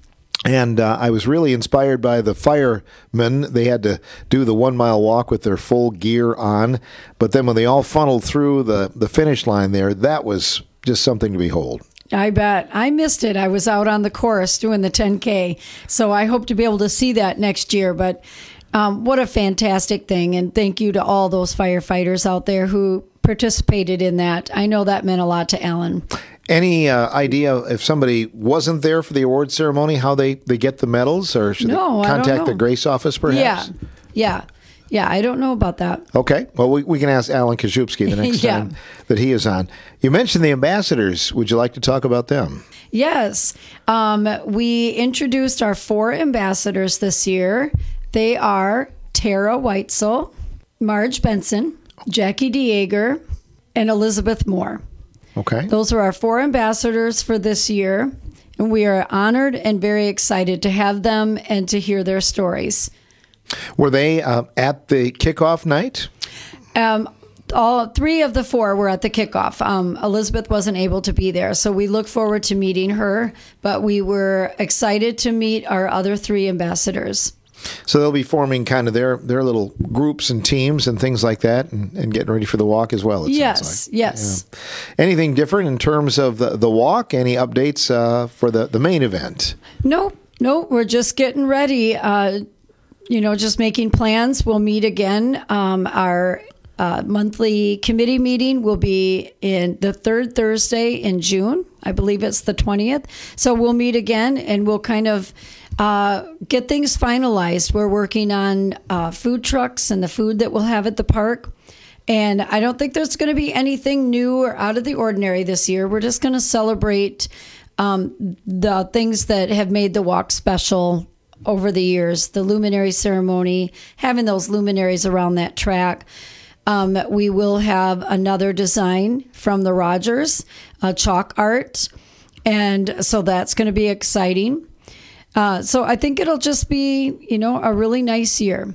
S1: And uh, I was really inspired by the firemen. They had to do the one-mile walk with their full gear on. But then when they all funneled through the, the finish line there, that was just something to behold.
S21: I bet. I missed it. I was out on the course doing the ten K. So I hope to be able to see that next year. But um, what a fantastic thing. And thank you to all those firefighters out there who participated in that. I know that meant a lot to Ellen.
S1: Any uh, idea if somebody wasn't there for the award ceremony, how they, they get the medals? Or should
S21: no,
S1: they contact
S21: I don't know.
S1: the Grace office, perhaps?
S21: Yeah, yeah. Yeah, I don't know about that.
S1: Okay. Well, we, we can ask Alan Kaszubski the next
S21: yeah.
S1: time that he is on. You mentioned the ambassadors. Would you like to talk about them?
S21: Yes. Um, we introduced our four ambassadors this year. They are Tara Weitzel, Marge Benson, Jackie DeYager, and Elizabeth Moore.
S1: Okay.
S21: Those are our four ambassadors for this year, and we are honored and very excited to have them and to hear their stories.
S1: Were they uh, at the kickoff night?
S21: Um, all three of the four were at the kickoff. Um, Elizabeth wasn't able to be there, so we look forward to meeting her, but we were excited to meet our other three ambassadors.
S1: So they'll be forming kind of their, their little groups and teams and things like that and, and getting ready for the walk as well, it
S21: yes,
S1: sounds like.
S21: Yes,
S1: yeah. Anything different in terms of the, the walk? Any updates uh, for the, the main event?
S21: Nope, nope. We're just getting ready. Uh, you know, just making plans. We'll meet again. Um, our uh, monthly committee meeting will be in the third Thursday in June. I believe it's the twentieth. So we'll meet again and we'll kind of uh, get things finalized. We're working on uh, food trucks and the food that we'll have at the park. And I don't think there's going to be anything new or out of the ordinary this year. We're just going to celebrate um, the things that have made the walk special over the years, the luminary ceremony, having those luminaries around that track. Um, we will have another design from the Rogers, uh, chalk art. And so that's going to be exciting. Uh, so I think it'll just be, you know, a really nice year.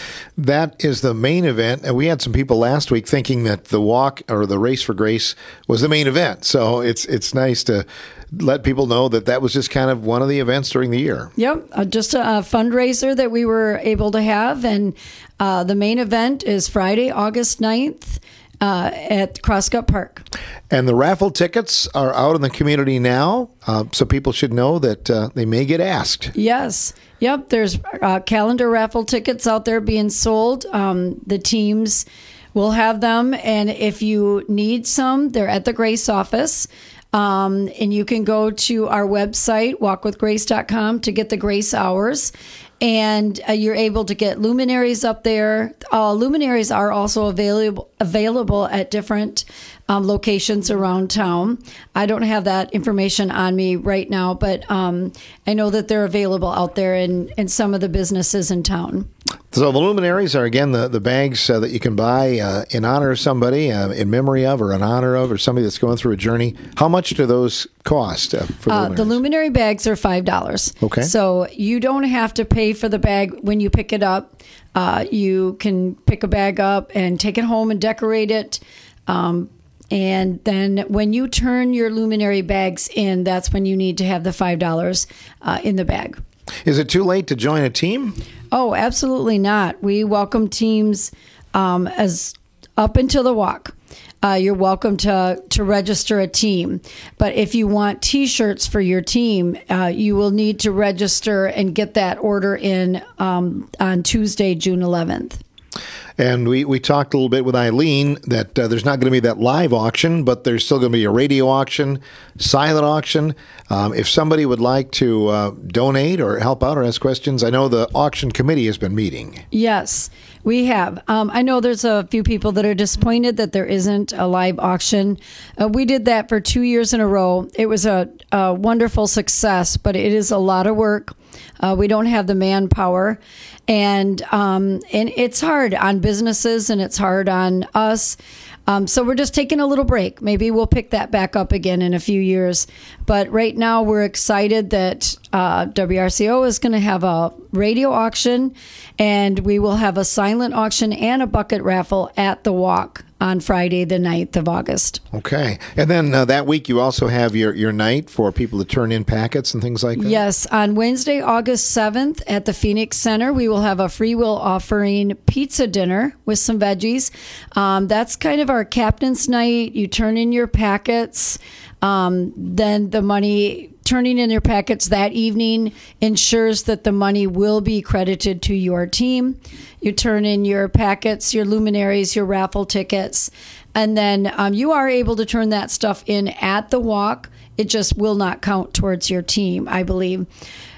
S1: That is the main event. And we had some people last week thinking that the walk or the Race for Grace was the main event. So it's it's nice to let people know that that was just kind of one of the events during the year.
S21: Yep, uh, just a, a fundraiser that we were able to have. And uh, the main event is Friday, August ninth uh, at Crosscut Park.
S1: And the raffle tickets are out in the community now, uh, so people should know that uh, they may get asked.
S21: Yes. Yep, there's uh, calendar raffle tickets out there being sold. Um, the teams will have them. And if you need some, they're at the Grace office. Um, and you can go to our website, walk with grace dot com, to get the Grace hours. And uh, you're able to get luminaries up there. Uh, luminaries are also available available at different um, locations around town. I don't have that information on me right now, but um, I know that they're available out there in, in some of the businesses in town.
S1: So the luminaries are, again, the, the bags uh, that you can buy uh, in honor of somebody, uh, in memory of, or in honor of, or somebody that's going through a journey. How much do those cost uh, for the
S21: uh,
S1: luminaries?
S21: The luminary bags are five dollars.
S1: Okay.
S21: So you don't have to pay for the bag when you pick it up. Uh, you can pick a bag up and take it home and decorate it. Um, and then when you turn your luminary bags in, that's when you need to have the five dollars uh, in the bag.
S1: Is it too late to join a team?
S21: Oh, absolutely not. We welcome teams um, as up until the walk. Uh, you're welcome to, to register a team. But if you want T-shirts for your team, uh, you will need to register and get that order in um, on Tuesday, June eleventh.
S1: And we, we talked a little bit with Eileen that uh, there's not going to be that live auction, but there's still going to be a radio auction, silent auction. Um, if somebody would like to uh, donate or help out or ask questions, I know the auction committee has been meeting.
S21: Yes. We have. Um, I know there's a few people that are disappointed that there isn't a live auction. Uh, we did that for two years in a row. It was a, a wonderful success, but it is a lot of work. Uh, we don't have the manpower, and um, and it's hard on businesses, and it's hard on us. Um, so we're just taking a little break. Maybe we'll pick that back up again in a few years. But right now we're excited that uh, W R C O is going to have a radio auction, and we will have a silent auction and a bucket raffle at the walk on Friday, the ninth of August.
S1: Okay. And then uh, that week you also have your, your night for people to turn in packets and things like that?
S21: Yes. On Wednesday, August seventh at the Phoenix Center, we will have a free will offering pizza dinner with some veggies. Um, that's kind of our captain's night. You turn in your packets. Um, then the money, turning in your packets that evening ensures that the money will be credited to your team. You turn in your packets, your luminaries, your raffle tickets, and then um, you are able to turn that stuff in at the walk. It just will not count towards your team, I believe.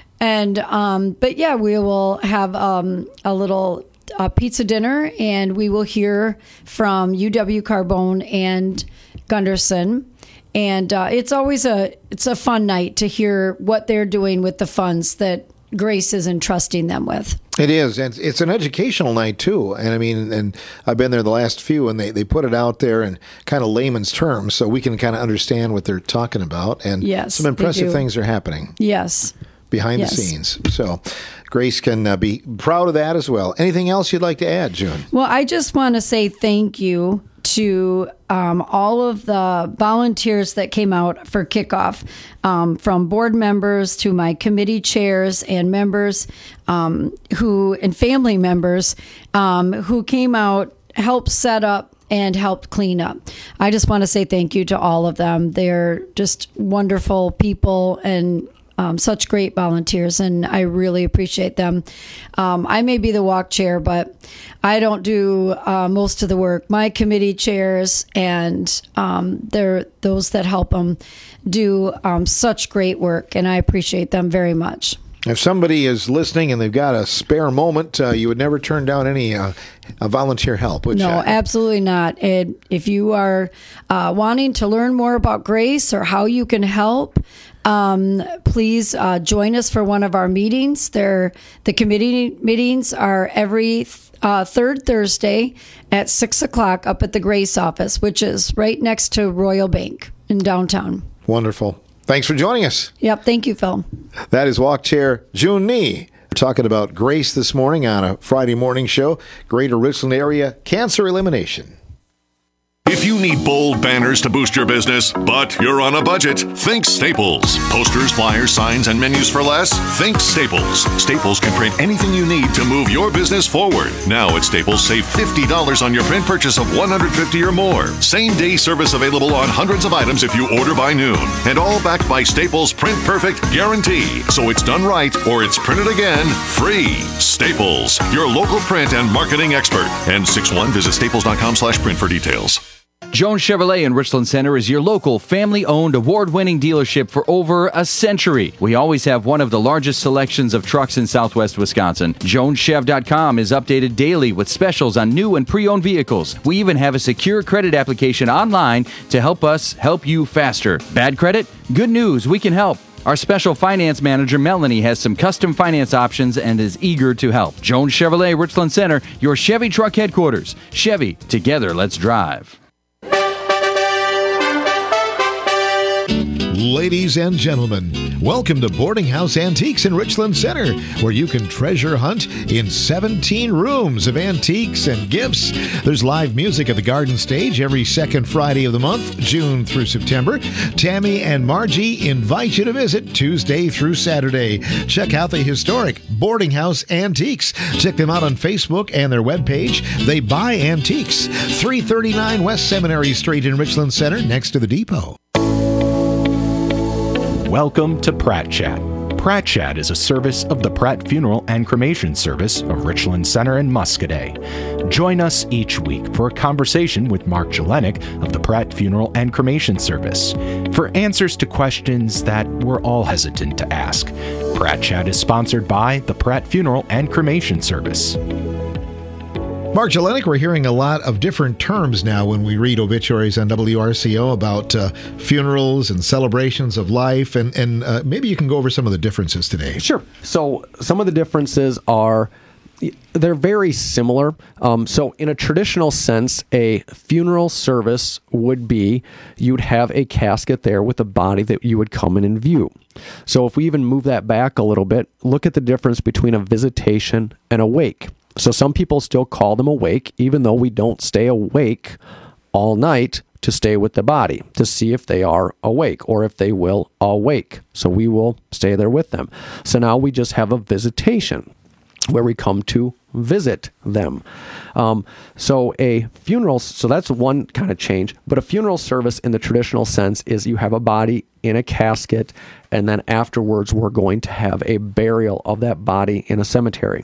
S21: And um, but yeah, we will have um, a little uh, pizza dinner, and we will hear from U W Carbone and Gunderson. And uh, it's always a it's a fun night to hear what they're doing with the funds that Grace is entrusting them with.
S1: It is. And it's an educational night, too. And I mean, and I've been there the last few, and they, they put it out there in kind of layman's terms so we can kind of understand what they're talking about. And
S21: yes,
S1: some impressive things are happening.
S21: Yes.
S1: Behind yes. the scenes. So Grace can uh, be proud of that as well. Anything else you'd like to add, June?
S21: Well, I just want to say thank you to um, all of the volunteers that came out for kickoff, um, from board members to my committee chairs and members um, who and family members um, who came out, helped set up and helped clean up. I just want to say thank you to all of them. They're just wonderful people and Um, such great volunteers, and I really appreciate them. Um, I may be the walk chair, but I don't do uh, most of the work. My committee chairs and um, they're those that help them do um, such great work, and I appreciate them very much.
S1: If somebody is listening and they've got a spare moment, uh, you would never turn down any uh, volunteer help, would
S21: no,
S1: you?
S21: No, absolutely not. And if you are uh, wanting to learn more about Grace or how you can help, Um, please uh, join us for one of our meetings. They're, the committee meetings are every uh, third Thursday at six o'clock up at the Grace office, which is right next to Royal Bank in downtown.
S1: Wonderful. Thanks for joining us.
S21: Yep. Thank you, Phil.
S1: That is Walk Chair June Nee. We're talking about Grace this morning on a Friday morning show, Greater Richland Area Cancer Elimination.
S3: If you need bold banners to boost your business, but you're on a budget, think Staples. Posters, flyers, signs, and menus for less? Think Staples. Staples can print anything you need to move your business forward. Now at Staples, save fifty dollars on your print purchase of one hundred fifty dollars or more. Same-day service available on hundreds of items if you order by noon. And all backed by Staples' Print Perfect guarantee. So it's done right or it's printed again free. Staples, your local print and marketing expert. And six one, visit staples.com slash print for details.
S4: Jones Chevrolet in Richland Center is your local family-owned award-winning dealership for over a century. We always have one of the largest selections of trucks in southwest Wisconsin. Jones Chev dot com is updated daily with specials on new and pre-owned vehicles. We even have a secure credit application online to help us help you faster. Bad credit? Good news, we can help. Our special finance manager, Melanie, has some custom finance options and is eager to help. Jones Chevrolet, Richland Center, your Chevy truck headquarters. Chevy, together, let's drive.
S1: Ladies and gentlemen, welcome to Boarding House Antiques in Richland Center, where you can treasure hunt in seventeen rooms of antiques and gifts. There's live music at the Garden Stage every second Friday of the month, June through September. Tammy and Margie invite you to visit Tuesday through Saturday. Check out the historic Boarding House Antiques. Check them out on Facebook and their webpage. They buy antiques. three thirty-nine West Seminary Street in Richland Center, next to the depot.
S22: Welcome to Pratt Chat. Pratt Chat is a service of the Pratt Funeral and Cremation Service of Richland Center and Muscadet. Join us each week for a conversation with Mark Jelenic of the Pratt Funeral and Cremation Service for answers to questions that we're all hesitant to ask. Pratt Chat is sponsored by the Pratt Funeral and Cremation Service.
S1: Mark Jelinek, we're hearing a lot of different terms now when we read obituaries on W R C O about uh, funerals and celebrations of life, and, and uh, maybe you can go over some of the differences today.
S2: Sure. So some of the differences are, they're very similar. Um, so in a traditional sense, a funeral service would be, you'd have a casket there with a body that you would come in and view. So if we even move that back a little bit, look at the difference between a visitation and a wake. So some people still call them a wake, even though we don't stay awake all night to stay with the body, to see if they are awake or if they will awake. So we will stay there with them. So now we just have a visitation where we come to visit them. Um, so a funeral, so that's one kind of change, but a funeral service in the traditional sense is you have a body in a casket, and then afterwards we're going to have a burial of that body in a cemetery.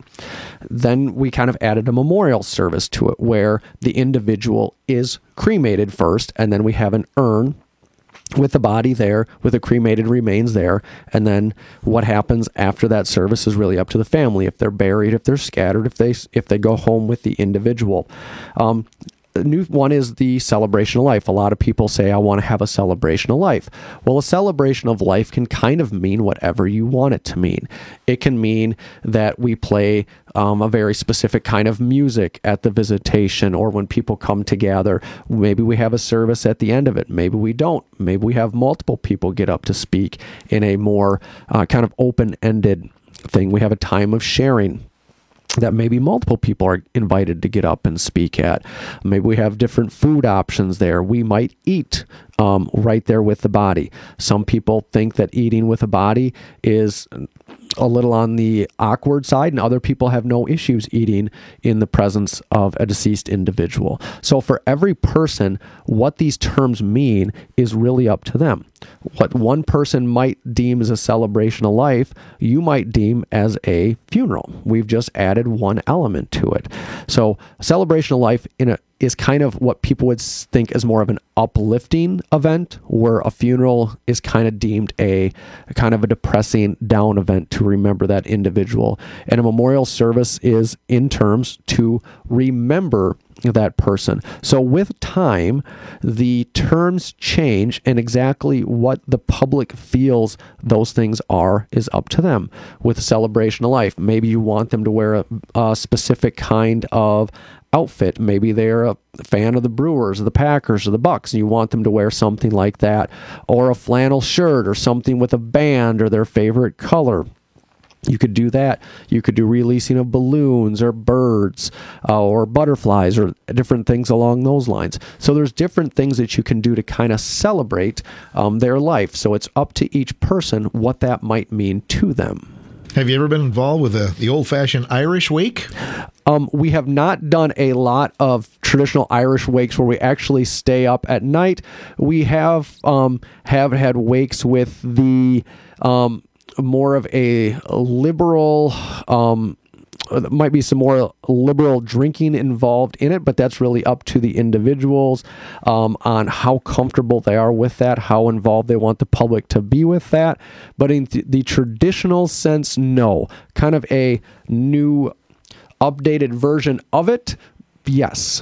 S2: Then we kind of added a memorial service to it where the individual is cremated first, and then we have an urn with the body there, with the cremated remains there, and then what happens after that service is really up to the family. If they're buried, if they're scattered, if they if they go home with the individual. Um, The new one is the celebration of life. A lot of people say, I want to have a celebration of life. Well, a celebration of life can kind of mean whatever you want it to mean. It can mean that we play um, a very specific kind of music at the visitation, or when people come together, maybe we have a service at the end of it. Maybe we don't. Maybe we have multiple people get up to speak in a more uh, kind of open-ended thing. We have a time of sharing that maybe multiple people are invited to get up and speak at. Maybe we have different food options there. We might eat um, right there with the body. Some people think that eating with a body is a little on the awkward side, and other people have no issues eating in the presence of a deceased individual. So for every person, what these terms mean is really up to them. What one person might deem as a celebration of life, you might deem as a funeral. We've just added one element to it. So celebration of life in a is kind of what people would think as more of an uplifting event, where a funeral is kind of deemed a, a kind of a depressing down event to remember that individual. And a memorial service is in terms to remember that person. So with time, the terms change, and exactly what the public feels those things are is up to them. With celebration of life, maybe you want them to wear a, a specific kind of outfit. Maybe they're a fan of the Brewers or the Packers or the Bucks, and you want them to wear something like that, or a flannel shirt or something with a band or their favorite color. You could do that. You could do releasing of balloons or birds uh, or butterflies or different things along those lines. So there's different things that you can do to kind of celebrate um, their life. So it's up to each person what that might mean to them.
S1: Have you ever been involved with a, the old-fashioned Irish wake?
S2: Um, we have not done a lot of traditional Irish wakes where we actually stay up at night. We have um, have had wakes with the um, more of a liberal, um, there might be some more liberal drinking involved in it, but that's really up to the individuals um, on how comfortable they are with that, how involved they want the public to be with that. But in th- the traditional sense, no. Kind of a new, updated version of it, yes.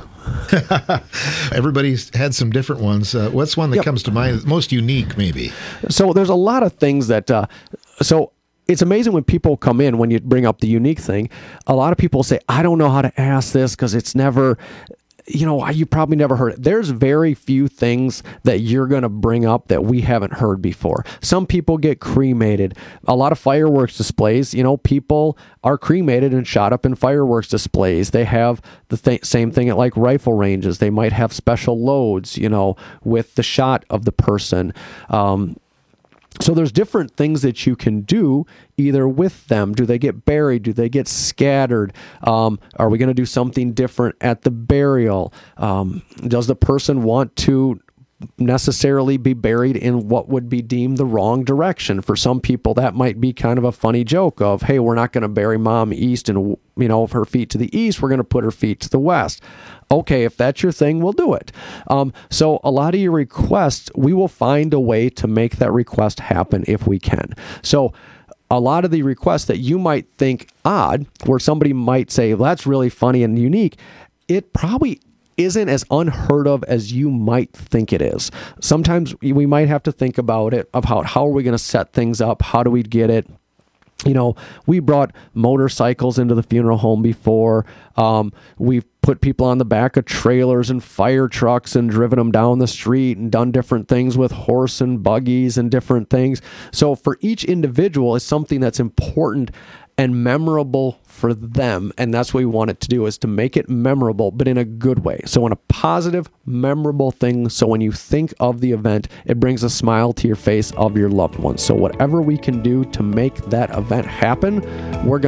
S1: Everybody's had some different ones. Uh, what's one that
S2: Yep.
S1: comes to mind, most unique maybe?
S2: So there's a lot of things that, uh, so it's amazing when people come in, when you bring up the unique thing, a lot of people say, I don't know how to ask this because it's never, you know, you probably never heard it. There's very few things that you're going to bring up that we haven't heard before. Some people get cremated. A lot of fireworks displays, you know, people are cremated and shot up in fireworks displays. They have the th- same thing at like rifle ranges. They might have special loads, you know, with the shot of the person. Um, So there's different things that you can do either with them. Do they get buried? Do they get scattered? Um, are we going to do something different at the burial? Um, does the person want to necessarily be buried in what would be deemed the wrong direction? For some people, that might be kind of a funny joke of, hey, we're not going to bury mom east and, you know, her feet to the east. We're going to put her feet to the west. Okay, if that's your thing, we'll do it. Um, so a lot of your requests, we will find a way to make that request happen if we can. So a lot of the requests that you might think odd, where somebody might say, well, that's really funny and unique, it probably isn't as unheard of as you might think it is. Sometimes we might have to think about it, about how are we going to set things up? How do we get it? You know, we brought motorcycles into the funeral home before. Um, we've put people on the back of trailers and fire trucks and driven them down the street and done different things with horse and buggies and different things. So for each individual, it's something that's important and memorable for them. And that's what we want it to do, is to make it memorable, but in a good way. So in a positive, memorable thing. So when you think of the event, it brings a smile to your face of your loved ones. So whatever we can do to make that event happen, we're going